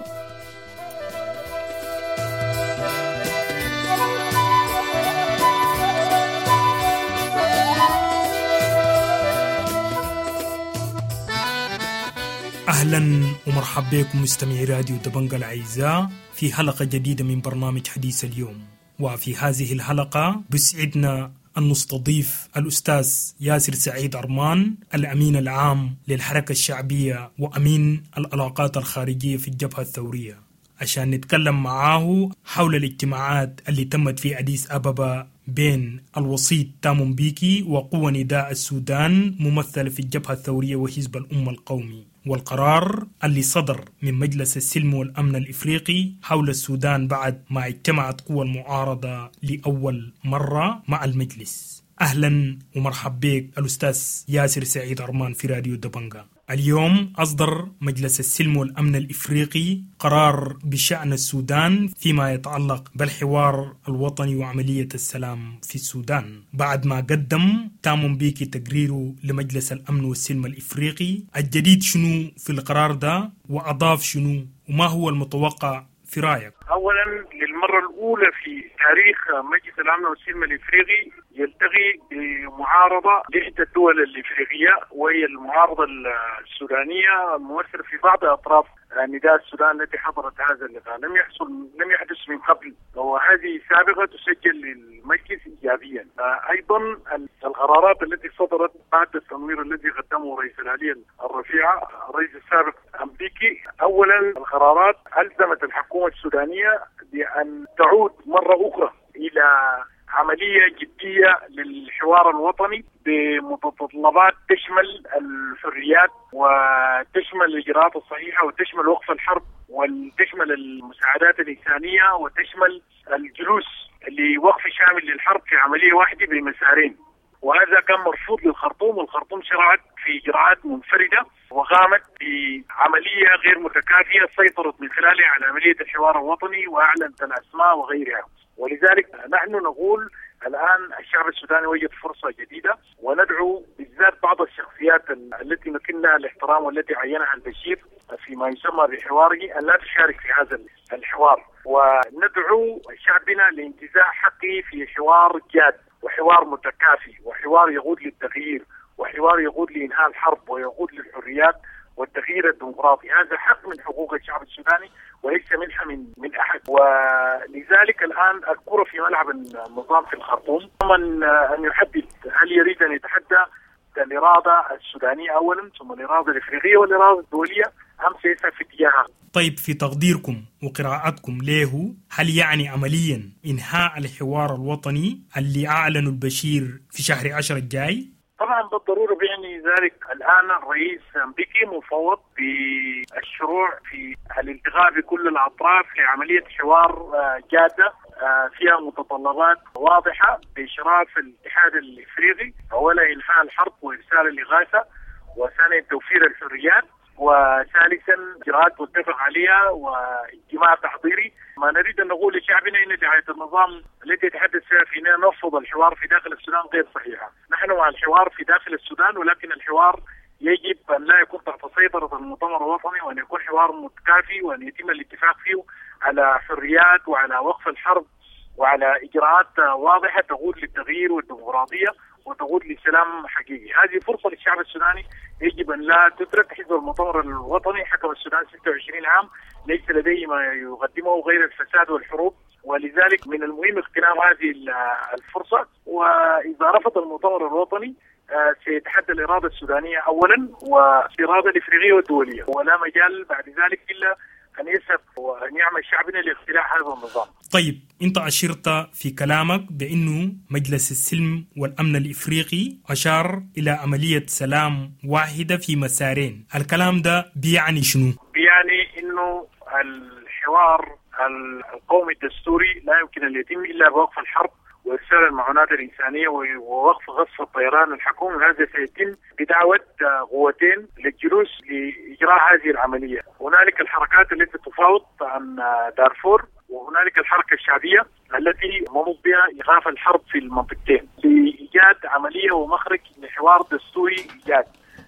أهلا ومرحبا بكم مستمعي راديو دبنجا الأعزاء في حلقة جديدة من برنامج حديث اليوم. وفي هذه الحلقة بسعدنا أن نستضيف الأستاذ ياسر سعيد أرمان، الأمين العام للحركة الشعبية وأمين العلاقات الخارجية في الجبهة الثورية، عشان نتكلم معاه حول الاجتماعات اللي تمت في أديس أبابا بين الوسيط تامو مبيكي وقوى نداء السودان ممثلة في الجبهة الثورية وحزب الأمة القومي، والقرار اللي صدر من مجلس السلم والأمن الإفريقي حول السودان بعد ما اجتمعت قوى المعارضة لأول مرة مع المجلس. أهلا ومرحبا بك الأستاذ ياسر سعيد أرمان في راديو دبنجا. اليوم أصدر مجلس السلم والأمن الإفريقي قرار بشأن السودان فيما يتعلق بالحوار الوطني وعملية السلام في السودان، بعد ما قدم تامو مبيكي تقريره لمجلس الأمن والسلم الإفريقي. الجديد شنو في القرار ده وأضاف شنو وما هو المتوقع في رأيك؟ أولا، للمرة الأولى في تاريخ مجلس الأمن والسلم الإفريقي يلتقي بمعارضة لإحدى الدول الإفريقية، وهي المعارضة السودانية الممثلة في بعض أطراف نداء السودان التي حضرت هذا اللقاء. لم يحصل لم يحدث من قبل، وهذه سابقة تسجل للمجلس إيجابيا. أيضا القرارات التي صدرت بعد التنوير الذي قدمه رئيس الآلية الرفيعة الرئيس السابق أمبيكي. أولا، القرارات ألزمت الحكومة السودانية بأن تعود مرة أخرى إلى عملية جدية للحوار الوطني بمتطلبات تشمل الحريات وتشمل الإجراءات الصحيحة وتشمل وقف الحرب وتشمل المساعدات الإنسانية وتشمل الجلوس لوقف شامل للحرب في عملية واحدة بمسارين. وهذا كان مرفوض للخرطوم، والخرطوم شرعت في إجراءات منفردة وقامت بعملية غير متكافية سيطرت من خلالها على عملية الحوار الوطني وأعلنت الأسماء وغيرها. ولذلك نحن نقول الآن الشعب السوداني وجد فرصة جديدة، وندعو بالذات بعض الشخصيات التي نكنها الاحترام والتي عينها البشير فيما يسمى بحواره أن لا تشارك في هذا الحوار، وندعو شعبنا لانتزاع حقه في حوار جاد وحوار متكافي وحوار يقود للتغيير وحوار يقود لإنهاء الحرب ويقود للحريات والتغيير الديمقراطي. هذا حق من حقوق الشعب السوداني وليس منحة من من أحد. ولذلك الآن الكرة في ملعب النظام في الخرطوم، من أن يحدد هل يريد أن يتحدى الإرادة السودانية أولا ثم الإرادة الإفريقية والإرادة الدولية أم سيسعى في اتجاهها. طيب، في تقديركم وقراءتكم له، هل يعني عمليا إنهاء الحوار الوطني اللي أعلنوا البشير في شهر عشرة الجاي؟ طبعا بالضرورة بيعني ذلك. الآن الرئيس مبيكي مفوض بالشروع في الالتقاء بكل الأطراف لعملية حوار جادة فيها متطلبات واضحة بإشراف الاتحاد الإفريقي. أولا إنهاء الحرب وإرسال الإغاثة، وثانيا توفير الحريات، وثالثا إجراءات متفق عليها واجتماع تحضيري. ما نريد أن نقول لشعبنا أن دعاية النظام التي يتحدث فيها في نفض الحوار في داخل السودان غير صحيحة. نحن مع الحوار في داخل السودان، ولكن الحوار يجب أن لا يكون تحت سيطرة المؤتمر الوطني، وأن يكون حوار متكافي وأن يتم الاتفاق فيه على حريات وعلى وقف الحرب وعلى إجراءات واضحة تقود للتغيير والديمقراطية وتقود لسلام حقيقي. هذه فرصة للشعب السوداني يجب أن لا تترك. حزب المؤتمر الوطني حكم السودان ستة وعشرين عام، ليس لديه ما يقدمه غير الفساد والحروب، ولذلك من المهم اغتنام هذه الفرصة. وإذا رفض المؤتمر الوطني سيتحدى الإرادة السودانية أولا والإرادة الإفريقية والدولية، ولا مجال بعد ذلك إلا أن يسب وأن يعمل شعبنا لاختراع هذا النظام. طيب أنت أشرت في كلامك بأنه مجلس السلم والأمن الإفريقي أشار إلى عملية سلام واحدة في مسارين، الكلام ده بيعني شنو؟ بيعني إنه الحوار القومي الدستوري لا يمكن أن يتم إلا بوقف الحرب وإرسال المعونات الإنسانية ووقف غصب الطيران الحكومي. هذا سيتم بدعوة قوتين للجلوس لإجراء هذه العملية. هنالك الحركات التي تفاوض عن دارفور، وهنالك الحركة الشعبية التي منوط بها إيقاف الحرب في المنطقتين لإيجاد عملية ومخرج لحوار دستوري إيجاد،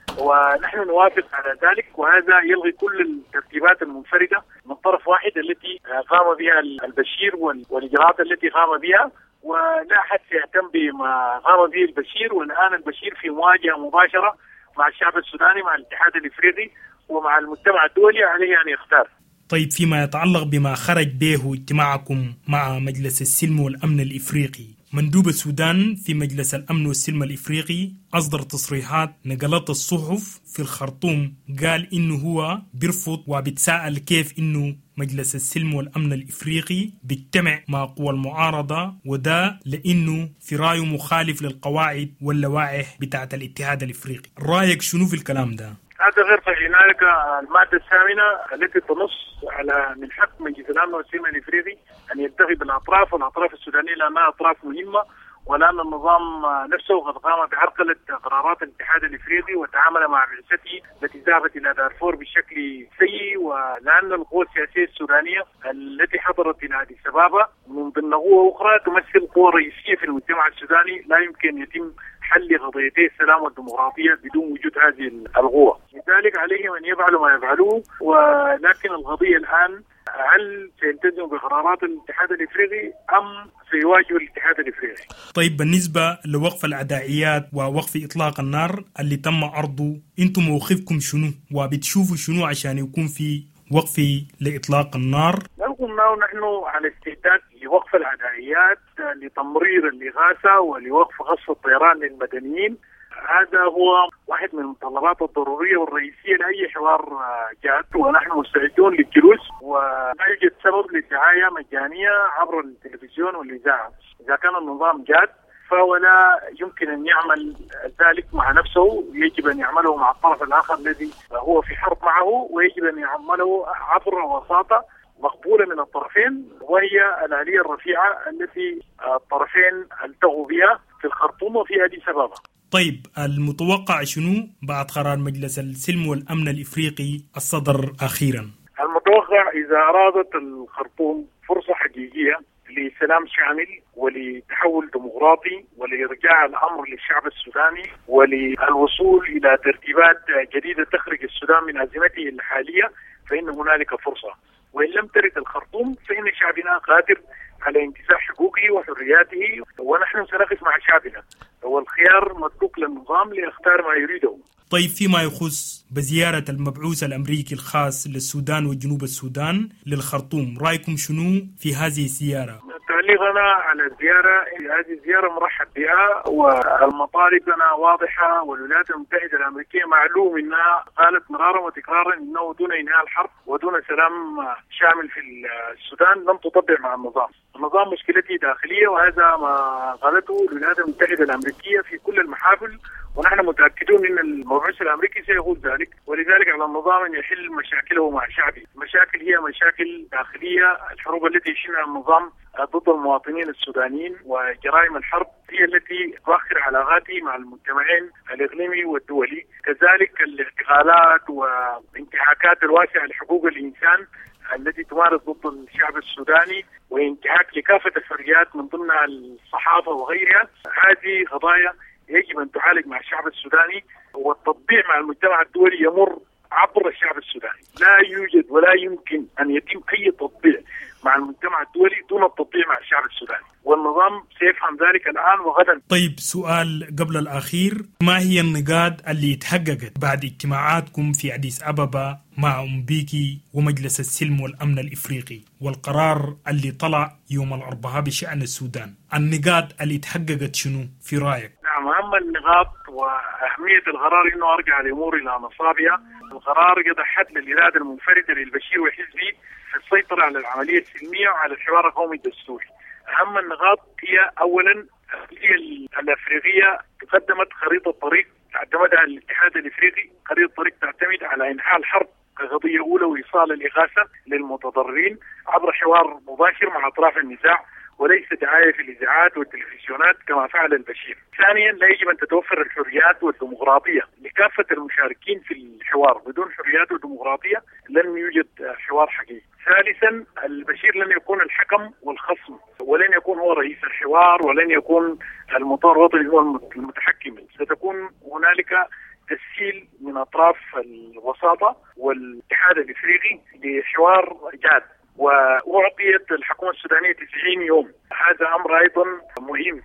ونحن نوافق على ذلك. وهذا يلغي كل الترتيبات المنفردة من طرف واحد التي قام بها البشير والإجراءات التي قام بها، ولا أحد سيهتم بما قام به البشير. والآن البشير في مواجهة مباشرة مع الشعب السوداني، مع الاتحاد الإفريقي ومع المجتمع الدولي، عليه أن يختار. طيب فيما يتعلق بما خرج به اجتماعكم مع مجلس السلم والأمن الإفريقي، مندوب السودان في مجلس الأمن والسلم الإفريقي أصدر تصريحات نقلت الصحف في الخرطوم، قال إنه هو بيرفض وبيتساءل كيف إنه مجلس السلم والأمن الإفريقي بيجتمع مع قوى المعارضة، وده لأنه في رأيه مخالف للقواعد واللوائح بتاعة الاتحاد الإفريقي. رأيك شنو في الكلام ده؟ هذا غير صحيح. هنالك المادة الثامنة التي تنص على من حق مجلس الأمن والسلم الإفريقي أن يلتقي بالأطراف، والأطراف السودانية لأنها أطراف مهمة، ولأن النظام نفسه قد قام بعرقلة قرارات الاتحاد الإفريقي وتعامل مع بعثته التي ذهبت إلى دارفور بشكل سيء، ولأن القوى السياسية السودانية التي حضرت إلى أديس أبابا من ضمن قوة أخرى تمثل قوة رئيسية في المجتمع السوداني، لا يمكن أن يتم حل قضيتي السلام والديمقراطية بدون وجود هذه القوة. لذلك عليهم أن يفعلوا ما يفعلوه، ولكن القضية الآن هل سيلتزموا بقرارات الاتحاد الإفريقي أم سيواجهوا الاتحاد الإفريقي؟ طيب بالنسبة لوقف العدائيات ووقف إطلاق النار اللي تم عرضه، أنتم موقفكم شنو؟ وبتشوفوا شنو عشان يكون في وقف لإطلاق النار؟ نقول نحن على استعداد لوقف العدائيات، لتمرير الإغاثة ولوقف غصب الطيران للمدنيين. هذا هو واحد من المتطلبات الضرورية والرئيسية لأي حوار جاد، ونحن مستعدون للجلوس، ولا يوجد سبب للدعاية مجانية عبر التلفزيون والإذاعة. إذا كان النظام جاد فولا يمكن أن يعمل ذلك مع نفسه، يجب أن يعمله مع الطرف الآخر الذي هو في حرب معه، ويجب أن يعمله عبر وساطة مقبولة من الطرفين، وهي الآلية الرفيعة التي الطرفين التغوا بها في الخرطوم وفي أديس أبابا. طيب المتوقع شنو بعد قرار مجلس السلم والأمن الإفريقي الصدر أخيرا؟ المتوقع إذا أرادت الخرطوم فرصة حقيقية لسلام شامل ولتحول ديمقراطي ولإرجاع الأمر للشعب السوداني وللوصول إلى ترتيبات جديدة تخرج السودان من أزمته الحالية، فإن هنالك فرصة. وإن لم ترد الخرطوم فإن شعبنا قادر على انتزاع حقوقه وحرياته، ونحن سنقف مع شعبنا، والخيار متروك للنظام ليختار ما يريده. طيب فيما يخص بزيارة المبعوث الأمريكي الخاص للسودان وجنوب السودان للخرطوم، رأيكم شنو في هذه الزيارة؟ تعليقنا على الزيارة، هذه الزيارة مرحب بها، والمطالبنا واضحة، والولايات المتحدة الأمريكية معلوم أنها قالت مرارا وتكرارا أنه دون إنهاء الحرب ودون سلام شامل في السودان لن تطبع مع النظام. النظام مشكلته داخلية، وهذا ما قالته الولايات المتحدة الأمريكية في كل المحافل، ونحن متأكدون أن المبعوث الأمريكي سيقول ذلك. ولذلك على النظام أن يحل مشاكله مع شعبه. المشاكل هي مشاكل داخلية، الحروب التي يشنها النظام ضد المواطنين السودانيين وجرائم الحرب هي التي تؤخر علاقاته مع المجتمعين الإقليمي والدولي. كذلك الاعتقالات وانتهاكات الواسعة لحقوق الإنسان التي تمارس ضد الشعب السوداني، وانتهاك لكافة الحريات من ضمنها الصحافة وغيرها. هذه قضايا يجب أن تعالج مع الشعب السوداني، والتطبيع مع المجتمع الدولي يمر عبر الشعب السوداني. لا يوجد ولا يمكن أن يتم أي تطبيع مع المجتمع الدولي دون التطبيع مع الشعب السوداني، والنظام سيفهم ذلك الآن وغدا. طيب سؤال قبل الأخير، ما هي النقاط اللي تحققت بعد اجتماعاتكم في أديس أبابا مع أمبيكي ومجلس السلم والأمن الإفريقي والقرار اللي طلع يوم الأربعاء بشأن السودان؟ النقاط اللي تحققت شنو في رأيك؟ نعم، أهم النقاط وأهمية القرار إنه أرجع الأمور إلى نصابها. القرار يضع حد للإرادة المنفردة للبشير وحزبه في السيطرة على العملية السلمية وعلى الحوار القومي الدستوري. أهم النقاط هي أولا هي الأفريقية قدمت خريطة طريق اعتمدها الاتحاد الإفريقي، خريطة طريق تعتمد على إنهاء الحرب كقضية أولى وإيصال الإغاثة للمتضررين عبر حوار مباشر مع أطراف النزاع وليس دعاية في الإذاعات والتلفزيونات كما فعل البشير. ثانيا لا يجب أن تتوفر الحريات والديمقراطية لكافة المشاركين في الحوار، بدون حريات وديمقراطية لن يوجد حوار حقيقي. ثالثا البشير لن يكون الحكم والخصم، ولن يكون هو رئيس الحوار، ولن يكون المطار الوطني هو المتحكم. ستكون هنالك تسهيل من أطراف الوساطة والاتحاد الإفريقي لحوار جاد، وأعطيت الحكومة السودانية تسعين يوم. هذا أمر أيضا مهم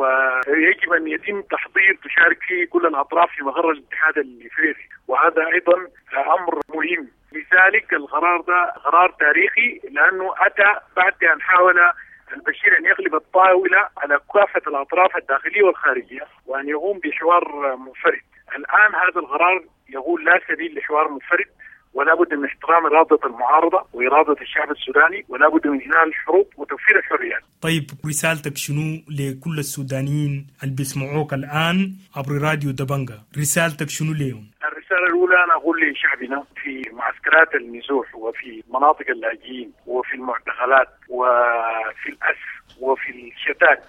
ويجب أن يتم تحضير تشارك فيه كل الأطراف في مقر الاتحاد الإفريقي، وهذا أيضا أمر مهم. لذلك القرار ده قرار تاريخي لأنه أتى بعد أن حاول البشير أن يغلب الطاولة على كافة الأطراف الداخلية والخارجية وأن يقوم بحوار منفرد. الآن هذا القرار يقول لا سبيل لحوار منفرد، ولا بد من احترام إرادة المعارضة وإرادة الشعب السوداني، ولا بد من إنهاء الحروب وتوفير الحريات. طيب رسالتك شنو لكل السودانيين اللي بيسمعوك الآن عبر راديو دبنجا؟ رسالتك شنو لهم؟ الرسالة الأولى أنا أقول لشعبنا في معسكرات النزوح وفي مناطق اللاجئين وفي المعتقلات وفي الأسر وفي الشتات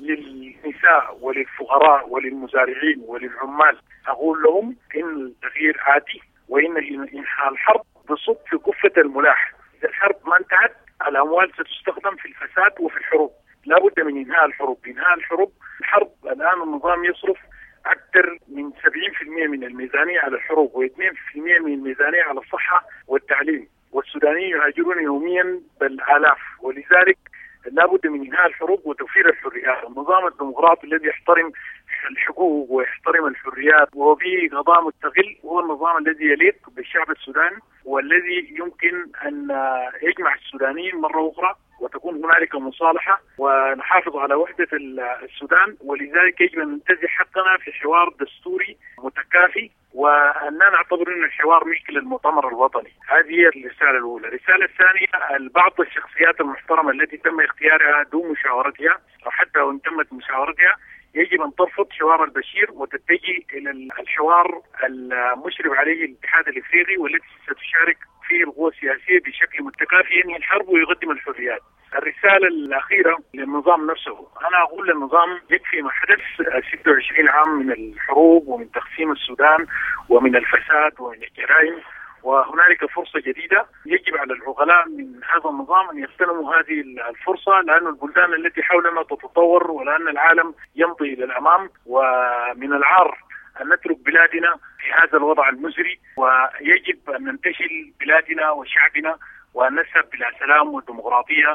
وللنساء وللفقراء وللمزارعين وللعمال، أقول لهم إن التغيير آتي، وإن إنهاء الحرب بصب في كفة الملاح. إذا الحرب ما انتهت الأموال ستستخدم في الفساد وفي الحروب، لا بد من إنهاء الحروب. إنهاء الحروب الحرب الآن النظام يصرف أكثر من سبعين بالمئة من الميزانية على الحروب واثنين بالمئة من الميزانية على الصحة والتعليم، والسودانيين يهاجرون يوميا بالآلاف، ولذلك لا بد من إنهاء الحروب وتوفير الحريات. النظام الديمقراطي الذي يحترم الحقوق ويحترم الحريات وفيه قضاء مستقل هو النظام الذي يليق بالشعب السوداني والذي يمكن أن يجمع السودانيين مرة أخرى وتكون هنالك مصالحة ونحافظ على وحدة السودان. ولذلك يجب أن ننتزع حقنا في حوار دستوري متكافي، وأننا نعتبر أن الحوار مشكل المؤتمر الوطني. هذه هي الرسالة الأولى. الرسالة الثانية بعض الشخصيات المحترمة التي تم اختيارها دون مشاورتها أو حتى وإن تمت مشاورتها يجب أن ترفض حوار البشير وتتجه إلى الحوار المشرف عليه الاتحاد الإفريقي والتي ستشارك فيه القوى السياسية بشكل متكافئ ينهي الحرب ويقدم الحريات. الرسالة الأخيرة للنظام نفسه، أنا أقول للنظام يكفي ما حدث ستة وعشرين عام من الحروب ومن تقسيم السودان ومن الفساد ومن الجرائم، وهنالك فرصة جديدة. يجب على العقلاء من هذا النظام أن يغتنموا هذه الفرصة، لأن البلدان التي حولنا تتطور ولأن العالم يمضي إلى الأمام، ومن العار أن نترك بلادنا في هذا الوضع المزري، ويجب أن ننتشل بلادنا وشعبنا وأن نذهب إلى سلام وديمقراطية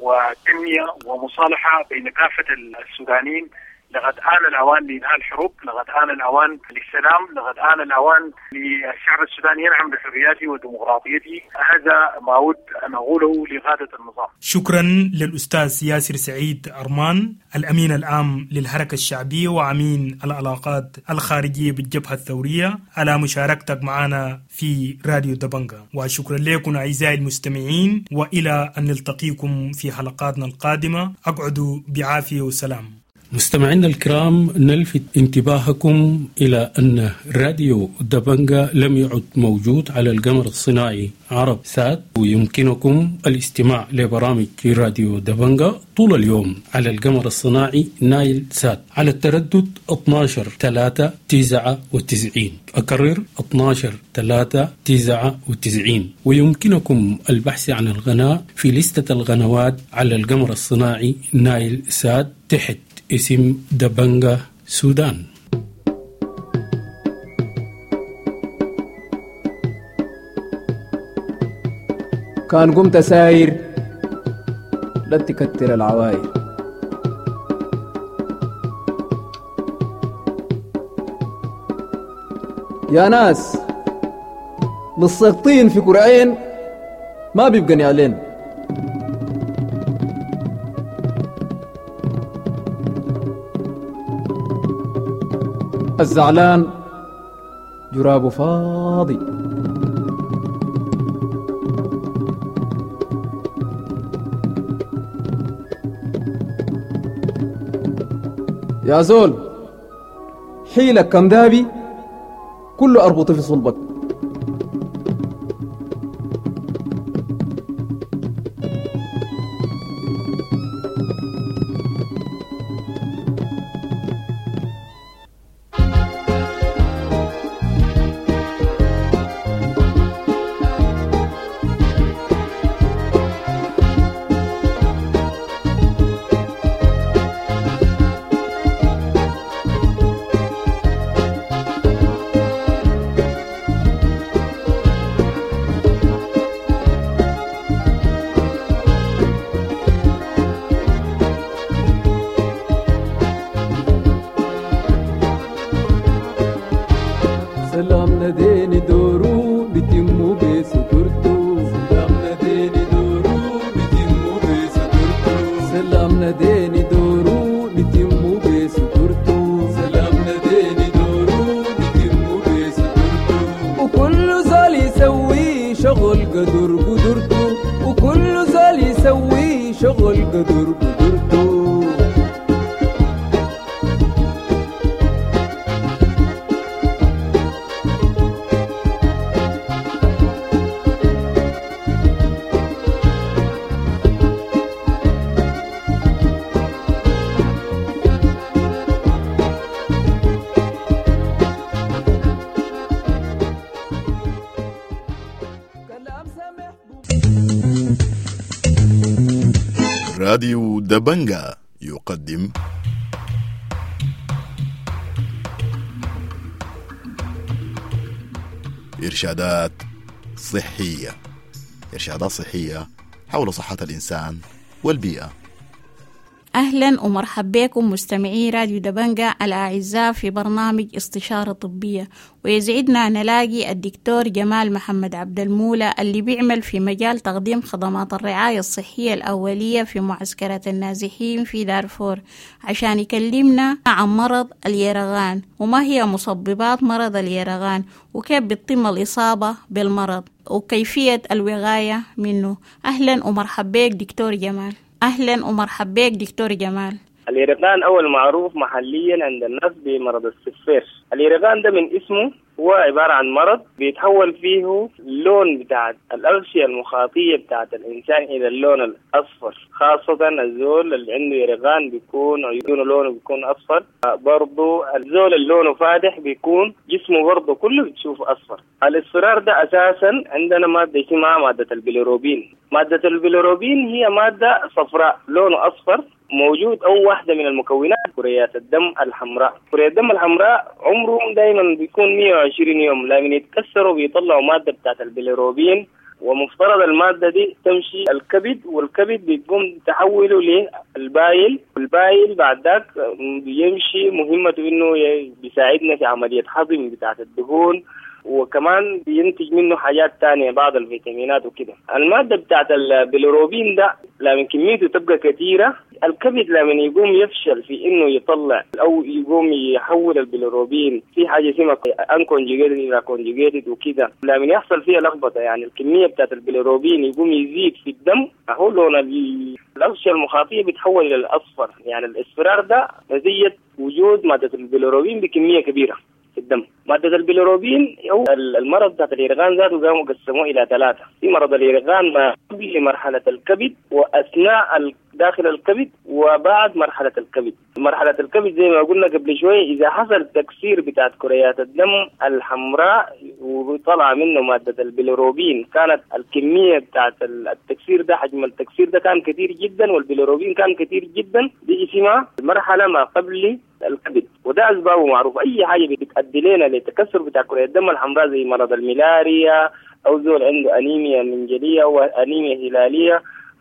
وتنمية ومصالحة بين كافة السودانيين. لقد آن الأوان لإنهاء الحروب، لقد آن الأوان للسلام، لقد آن الأوان للشعب السوداني ينعم بحرياته وديمقراطيته. هذا ما أود أن أقوله لقادة النظام. شكرا للأستاذ ياسر سعيد أرمان، الأمين العام للحركة الشعبية وأمين العلاقات الخارجية بالجبهة الثورية، على مشاركتك معنا في راديو دبنجا. وشكرا لكم أعزائي المستمعين، وإلى أن نلتقيكم في حلقاتنا القادمة. أقعدوا بعافية وسلام. مستمعينا الكرام، نلفت انتباهكم إلى أن راديو دبنجا لم يعد موجود على القمر الصناعي عرب سات، ويمكنكم الاستماع لبرامج راديو دبنجا طول اليوم على القمر الصناعي نايل سات على التردد اثني عشر ثلاثة تسعة وتسعين. أكرر اثني عشر ثلاثة تسعة وتسعين. ويمكنكم البحث عن القناة في لستة القنوات على القمر الصناعي نايل سات تحت اسم دبنجا سودان. كان قمت ساير لا تكتر العوايد. يا ناس للساقطين في كرعين ما بيبقى نعلين. الزعلان جرابه فاضي. يا زول حيلك كم ذابي كله أربط في صلبك. سلام نديني دورو لتمو بسكرتو. سلام نديني دورو لتمو بسكرتو. سلام نديني دورو لتمو بسكرتو. سلام نديني دورو لتمو بسكرتو. وكل زول يسوي شغل قدر قدرتو. وكل زول يسوي شغل قدر قدرتو. راديو دبنجا يقدم إرشادات صحية. إرشادات صحية حول صحة الإنسان والبيئة. أهلا ومرحبا بكم مستمعي راديو دبنجا الأعزاء في برنامج استشارة طبية، ويسعدنا نلاقي الدكتور جمال محمد عبد المولى اللي بيعمل في مجال تقديم خدمات الرعاية الصحية الأولية في معسكرات النازحين في دارفور عشان يكلمنا عن مرض اليرغان وما هي مسببات مرض اليرغان وكيف بتتم الإصابة بالمرض وكيفية الوقاية منه. أهلا ومرحبا بك دكتور جمال. أهلا ومرحبا بك دكتور جمال. اليرغان أول معروف محليا عند الناس بمرض السفير. اليرغان ده من اسمه هو عبارة عن مرض بيتحول فيه اللون بتاع الأغشية المخاطية بتاعة الإنسان إلى اللون الأصفر، خاصة الزول اللي عنده يرغان بيكون عيونه لونه بيكون أصفر. برضو الزول اللي لونه فاتح بيكون جسمه برضو كله بتشوف أصفر. الاصفرار ده أساسا عندنا مادة اسمها مادة البيليروبين. مادة البيليروبين هي مادة صفراء لونه أصفر، موجود أو واحدة من المكونات كريات الدم الحمراء. كريات الدم الحمراء عمرهم دائما بيكون مئة وعشرين يوم، لما يتكسروا بيطلعوا مادة بتاعت البيليروبين، ومفترض المادة دي تمشي الكبد، والكبد بيقوم تحوله للبايل، والبايل بعد ذاك بيمشي مهمته إنه بيساعدنا في عملية هضم بتاعت الدهون، وكمان بينتج منه حاجات تانية بعض الفيتامينات وكده. المادة بتاعت البيليروبين ده لما كميته تبقى كثيرة، الكبد لما يقوم يفشل في انه يطلع او يقوم يحول البيليروبين في حاجة اسمها انكونجيجيتد الى كونجيجيتد وكده، لما يحصل فيها لخبطة يعني الكمية بتاعت البيليروبين يقوم يزيد في الدم، اهو لون الأغشية المخاطية بيتحول الى الاصفر. يعني الاصفرار ده نتيجة وجود مادة البيليروبين بكمية كبيرة في الدم. مادة البيليروبين هو المرض بتاعت اليرغان ذاته قاموا قسموه إلى ثلاثة. في مرض اليرغان ما قبل مرحلة الكبد وأثناء داخل الكبد وبعد مرحلة الكبد. مرحلة الكبد زي ما قلنا قبل شوية إذا حصل تكسير بتاعت كريات الدم الحمراء وطلع منه مادة البيليروبين، كانت الكمية بتاعت التكسير ده حجم التكسير ده كان كثير جدا والبيليروبين كان كثير جدا، دي اسمها المرحلة ما قبل الكبد، وده أسبابه معروف. أي حاجة بتؤدي لنا للتكسر بتاع كريات الدم الحمراء زي مرض الملاريا أو زول عنده أنيميا منجلية أو أنيميا هلالية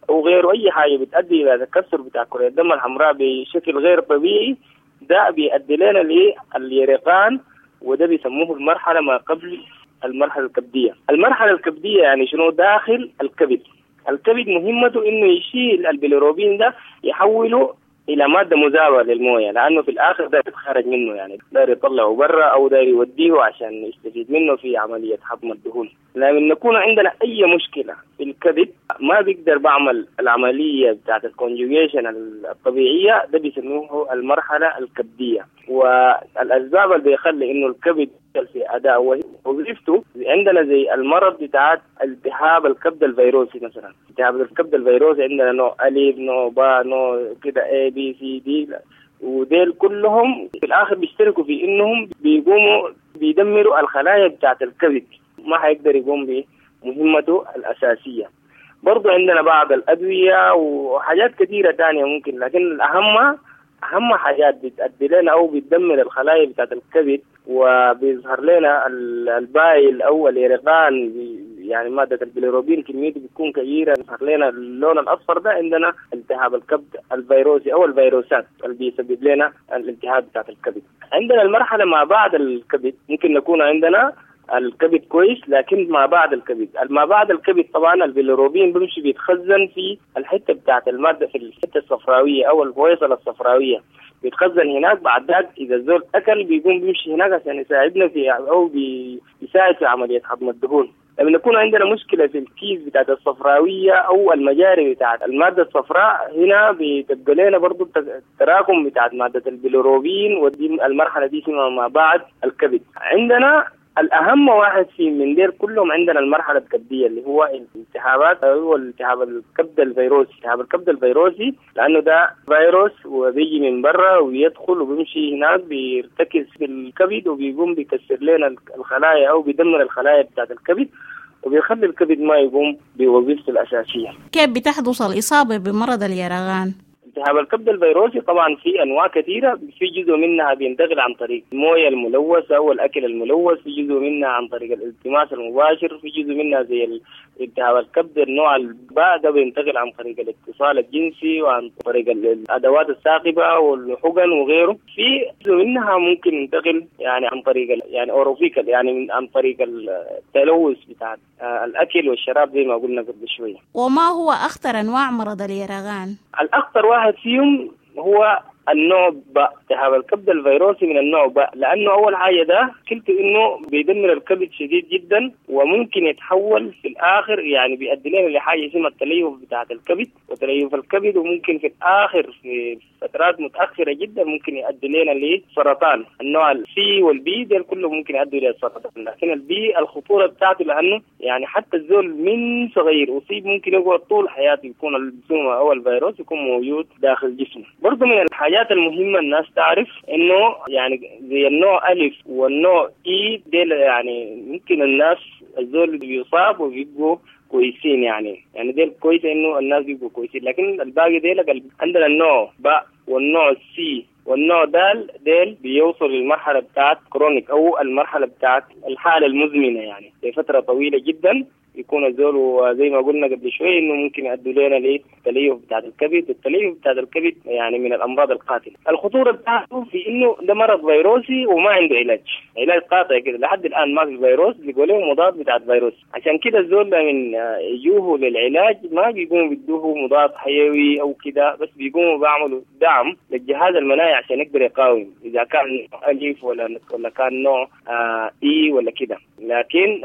أو غيره أي حاجة بتؤدي إلى تكسر بتاع كرة الدم الحمراء بشكل غير طبيعي، ده بيؤدي لنا لليرقان، وده بيسموه المرحلة ما قبل المرحلة الكبدية. المرحلة الكبدية يعني شنو؟ داخل الكبد. الكبد مهمته إنه يشيل البيليروبين ده يحوله إلى مادة مذابة للموية، لأنه في الآخر ده يتخرج منه، يعني داير يطلعه برا أو داير يوديه عشان يستفيد منه في عملية هضم الدهون. لما نكون عندنا أي مشكلة في الكبد ما بيقدر بعمل العملية بتاعت الكونجوجيشن الطبيعية، ده بيسموه المرحلة الكبدية. والأسباب اللي بيخلي إنه الكبد في أداء وظيفته عندنا زي المرض بتاعت التهاب الكبد الفيروسي مثلا. التهاب الكبد الفيروسي عندنا نوع ألف، نوع باء، نوع كده A B C D، وديل كلهم في الآخر بيشتركوا في إنهم بيقوموا بيدمروا الخلايا بتاعت الكبد، ما هيقدر يقوم بمهمته الأساسية. برضو عندنا بعض الأدوية وحاجات كثيرة تانية ممكن، لكن الأهم أهم حاجات بتأدي لنا أو بتدمر الخلايا بتاعت الكبد وبيظهر لنا البايل أو اليرقان، يعني مادة البيليروبين كميته بتكون كبيرة، يظهر لنا اللون الأصفر ده. عندنا التهاب الكبد الفيروسي أو الفيروسات اللي بيسبب لنا الالتهاب بتاعت الكبد. عندنا المرحلة ما بعد الكبد ممكن نكون عندنا الكبد كويس، لكن ما بعد الكبد ما بعد الكبد طبعا البيليروبين بيمشي بيتخزن في الحتة بتاعت المادة في الحتة الصفراوية أو الفويصلة الصفراوية، بيتخزن هناك. بعد ذلك إذا الزول أكل بيقوم بيمشي هناك عشان يساعدنا في أو بيساعد في عملية هضم الدهون. لما يكون عندنا مشكلة في الكيس بتاعت الصفراوية أو المجاري بتاعت المادة الصفراء، هنا بتبقى لنا برضو التراكم بتاعت مادة البيليروبين، ودي المرحلة دي اسمها ما بعد الكبد. عندنا الأهم واحد في من دير كلهم عندنا المرحلة الكبدية اللي هو الالتهابات، هو الالتهاب الكبد الفيروسي. التهاب الكبد الفيروسي لأنه ده فيروس وبيجي من برا ويدخل وبيمشي هناك بيرتكز في الكبد وبيقوم بيكسر لنا الخلايا أو بيدمر الخلايا بتاعت الكبد وبيخلي الكبد ما يقوم بوظيفته الأساسية. كيف بتحدث الإصابة بمرض اليرغان؟ التهاب الكبد الفيروسي طبعا في انواع كثيره، في جزء منها بينتقل عن طريق المويه الملوثه او الاكل الملوث، في جزء منها عن طريق الالتماس المباشر، في جزء منها زي التهاب الكبد النوع الباء ده بينتقل عن طريق الاتصال الجنسي وعن طريق الادوات الثاقبه والحقن وغيره. في جزء منها ممكن ينتقل يعني عن طريق يعني اوروفيكال، يعني عن طريق التلوث بتاع الاكل والشراب زي ما قلنا قبل شويه. وما هو اخطر انواع مرض اليرغان؟ الاخطر واحد فيهم هو النوع باء، التهاب الكبد الفيروسي من النوع باء، لانه اول حاجه ده قلت انه بيدمر الكبد شديد جدا وممكن يتحول في الاخر، يعني بيؤدي لنا لحاجه اسمها التليف بتاعه الكبد وتليف الكبد، وممكن في الاخر في فترات متاخره جدا ممكن يؤدي لنا لسرطان. النوع السي والبي ده كله ممكن يؤدي الى سرطان، لكن البي الخطوره بتاعته لانه يعني حتى الزول من صغير اصيب ممكن يقعد طول حياته يكون الجرثومه او الفيروس يكون موجود داخل جسمه. برضه من الحاجات المهمة الناس تعرف انه يعني زي النوع ألف والنوع إي ديل، يعني ممكن الناس الزول بيصاب وبيبقوا كويسين، يعني يعني ديل كويس انه الناس بيبقوا كويسين، لكن الباقي ديل عندنا النوع باء والنوع سي والنوع دال ديل بيوصل للمرحلة بتاعت كرونيك او المرحلة بتاعت الحالة المزمنة، يعني لفترة طويلة جدا يكون الزول، وزي ما قلنا قبل شوي انه ممكن يؤدوا لنا للتليف بتاع الكبد. التليف بتاع الكبد يعني من الامراض القاتله. الخطوره بتاعته في انه ده مرض فيروسي وما عنده علاج، علاج قاطع كده لحد الان ما في فيروس بيقول له مضاد بتاع الفيروس. عشان كده الزول من يجوه للعلاج ما بيقوموا بيدوه مضاد حيوي او كده، بس بيقوموا بيعملوا دعم للجهاز المناعي عشان يقدر يقاوم اذا كان الف ولا ولا كان نوع آه اي ولا كده، لكن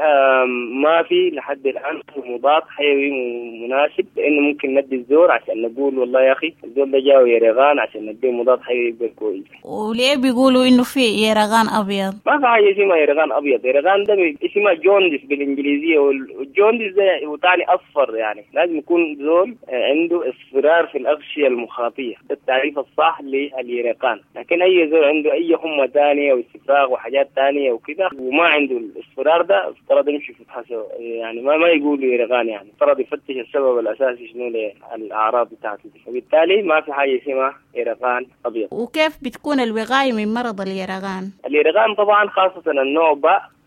ما في لحد الآن مضاد حيوي مناسب، لأنه ممكن ندي الزور عشان نقول والله يا أخي الزور ده جاو يرغان عشان نديه مضاد حيوي يقدر كويس. وليه بيقولوا إنه في يرغان أبيض؟ ما في حاجة اسمها يرغان أبيض، يرغان ده اسمها جوندس بالإنجليزية، والجوندس ده وتعني أصفر، يعني لازم يكون زول عنده اصفرار في الأغشية المخاطية، ده التعريف الصح لليرقان. لكن أي زول عنده أي حمى ثانية واستفراغ وحاجات ثانية وكده وما عنده الاصفرار ده افترض يمشي في الحسو، يعني ما ما يقول يرغان، يعني افترض يفتش السبب الأساسي شنو للأعراض بتاعته، وبالتالي ما في حاجة اسمها يرغان أبيض. وكيف بتكون الوقاية من مرض اليرغان؟ اليرغان طبعا خاصة النوع باء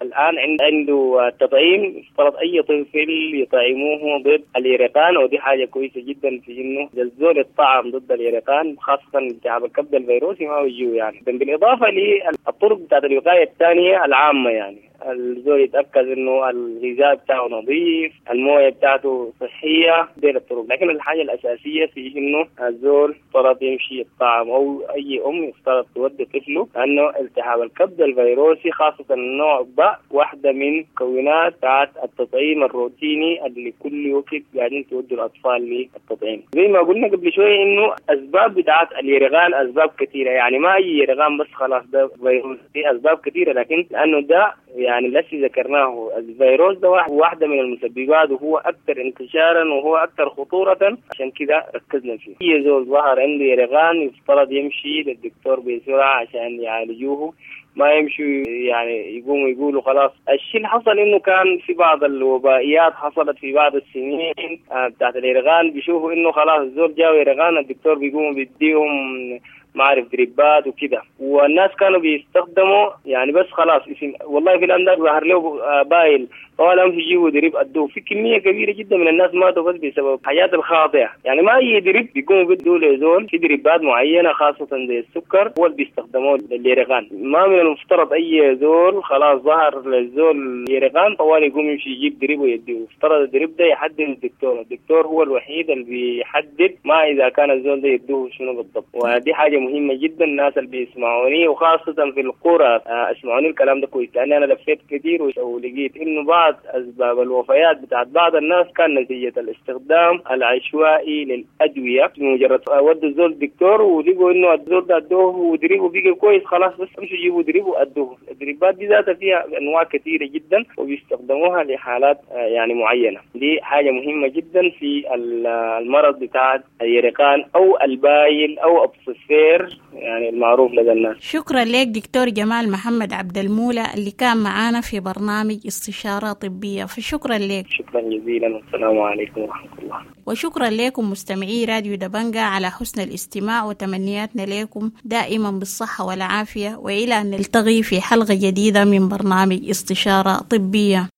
الآن عنده التطعيم، افترض أي طفل يطعموه ضد اليرقان، ودي حاجة كويسة جدا في إنه الزول الطعم ضد اليرقان خاصة التهاب الكبد الفيروسي ما بيجوا يعني. بالإضافة للطرق بتاعت الوقاية الثانية العامة يعني الزول يتأكد إنه الغذاء بتاعه نظيف، الموية بتاعته صحية، دي الطرق. لكن الحاجة الأساسية في إنه الزول افترض يمشي الطعام أو أي أم يفترض تودي طفله، لأنه التهاب الكبد الفيروسي خاصة النوع ب واحدة من مكونات بتاعت التطعيم الروتيني اللي كل وقت قاعدين تودوا الأطفال للتطعيم. زي ما قلنا قبل شوية إنه أسباب بتاعت اليرغان أسباب كثيرة، يعني ما أي يرغان بس خلاص ده فيروس، في أسباب كثيرة، لكن لأنه ده يعني الذي ذكرناه الفيروس ده واحدة من المسببات وهو أكثر انتشارا وهو أكثر خطورة، عشان كده ركزنا فيه. هي زول ظهر عنده يرغان يفترض يمشي للدكتور بسرعة عشان يعالجوه، ما يمشوا يعني يقوموا يقولوا خلاص. الشيء اللي حصل انه كان في بعض الوبائيات حصلت في بعض السنين بتاعت اليرغان، بيشوفوا انه خلاص الزول جاوا يرغان الدكتور بيقوموا بيديهم ما عارف دريبات وكده، والناس كانوا بيستخدموا يعني بس خلاص اسم والله في الأنداد ظهر له بايل طوال أمس يجيبوا دريب أدوه. في كمية كبيرة جدا من الناس ماتوا بس بسبب حياة الخاطئة، يعني ما أي دريب بيقوموا بيدوا لزول، في دريبات معينة خاصة زي السكر هو اللي بيستخدموه لليرغان. ما من المفترض أي زول خلاص ظهر للزول يرغان طوال يقوم يمشي يجيب دريب ويديه. افترض الدريب ده يحدد الدكتور، الدكتور هو الوحيد اللي بيحدد ما إذا كان الزول ده يدوه شنو بالضبط. ودي حاجة مهمة جدا الناس اللي بيسمعوني وخاصة في القرى اسمعوني الكلام ده كويس، لأن أنا لفيت كثير ولقيت إنه بعض أسباب الوفيات بتاعت بعض الناس كان نتيجة الاستخدام العشوائي للأدوية. مجرد ودوا الزول الدكتور ولقوا إنه الزول ده أدوه ودريبه بيجي كويس خلاص بس امشوا يجيبوا دريبه وأدوه. الدريبات دي ذاتها فيها أنواع كثيرة جدا وبيستخدموها لحالات يعني معينة. دي حاجة مهمة جدا في المرض بتاع اليرقان أو البايل أو الصفير يعني المعروف لدى الناس. شكرا لك دكتور جمال محمد عبد المولى اللي كان معانا في برنامج استشارة طبية، فشكرا لك. شكرا جزيلا والسلام عليكم ورحمة الله. وشكرا لكم مستمعي راديو دبنجة على حسن الاستماع، وتمنياتنا لكم دائما بالصحة والعافية، وإلى أن نلتقي في حلقة جديدة من برنامج استشارة طبية.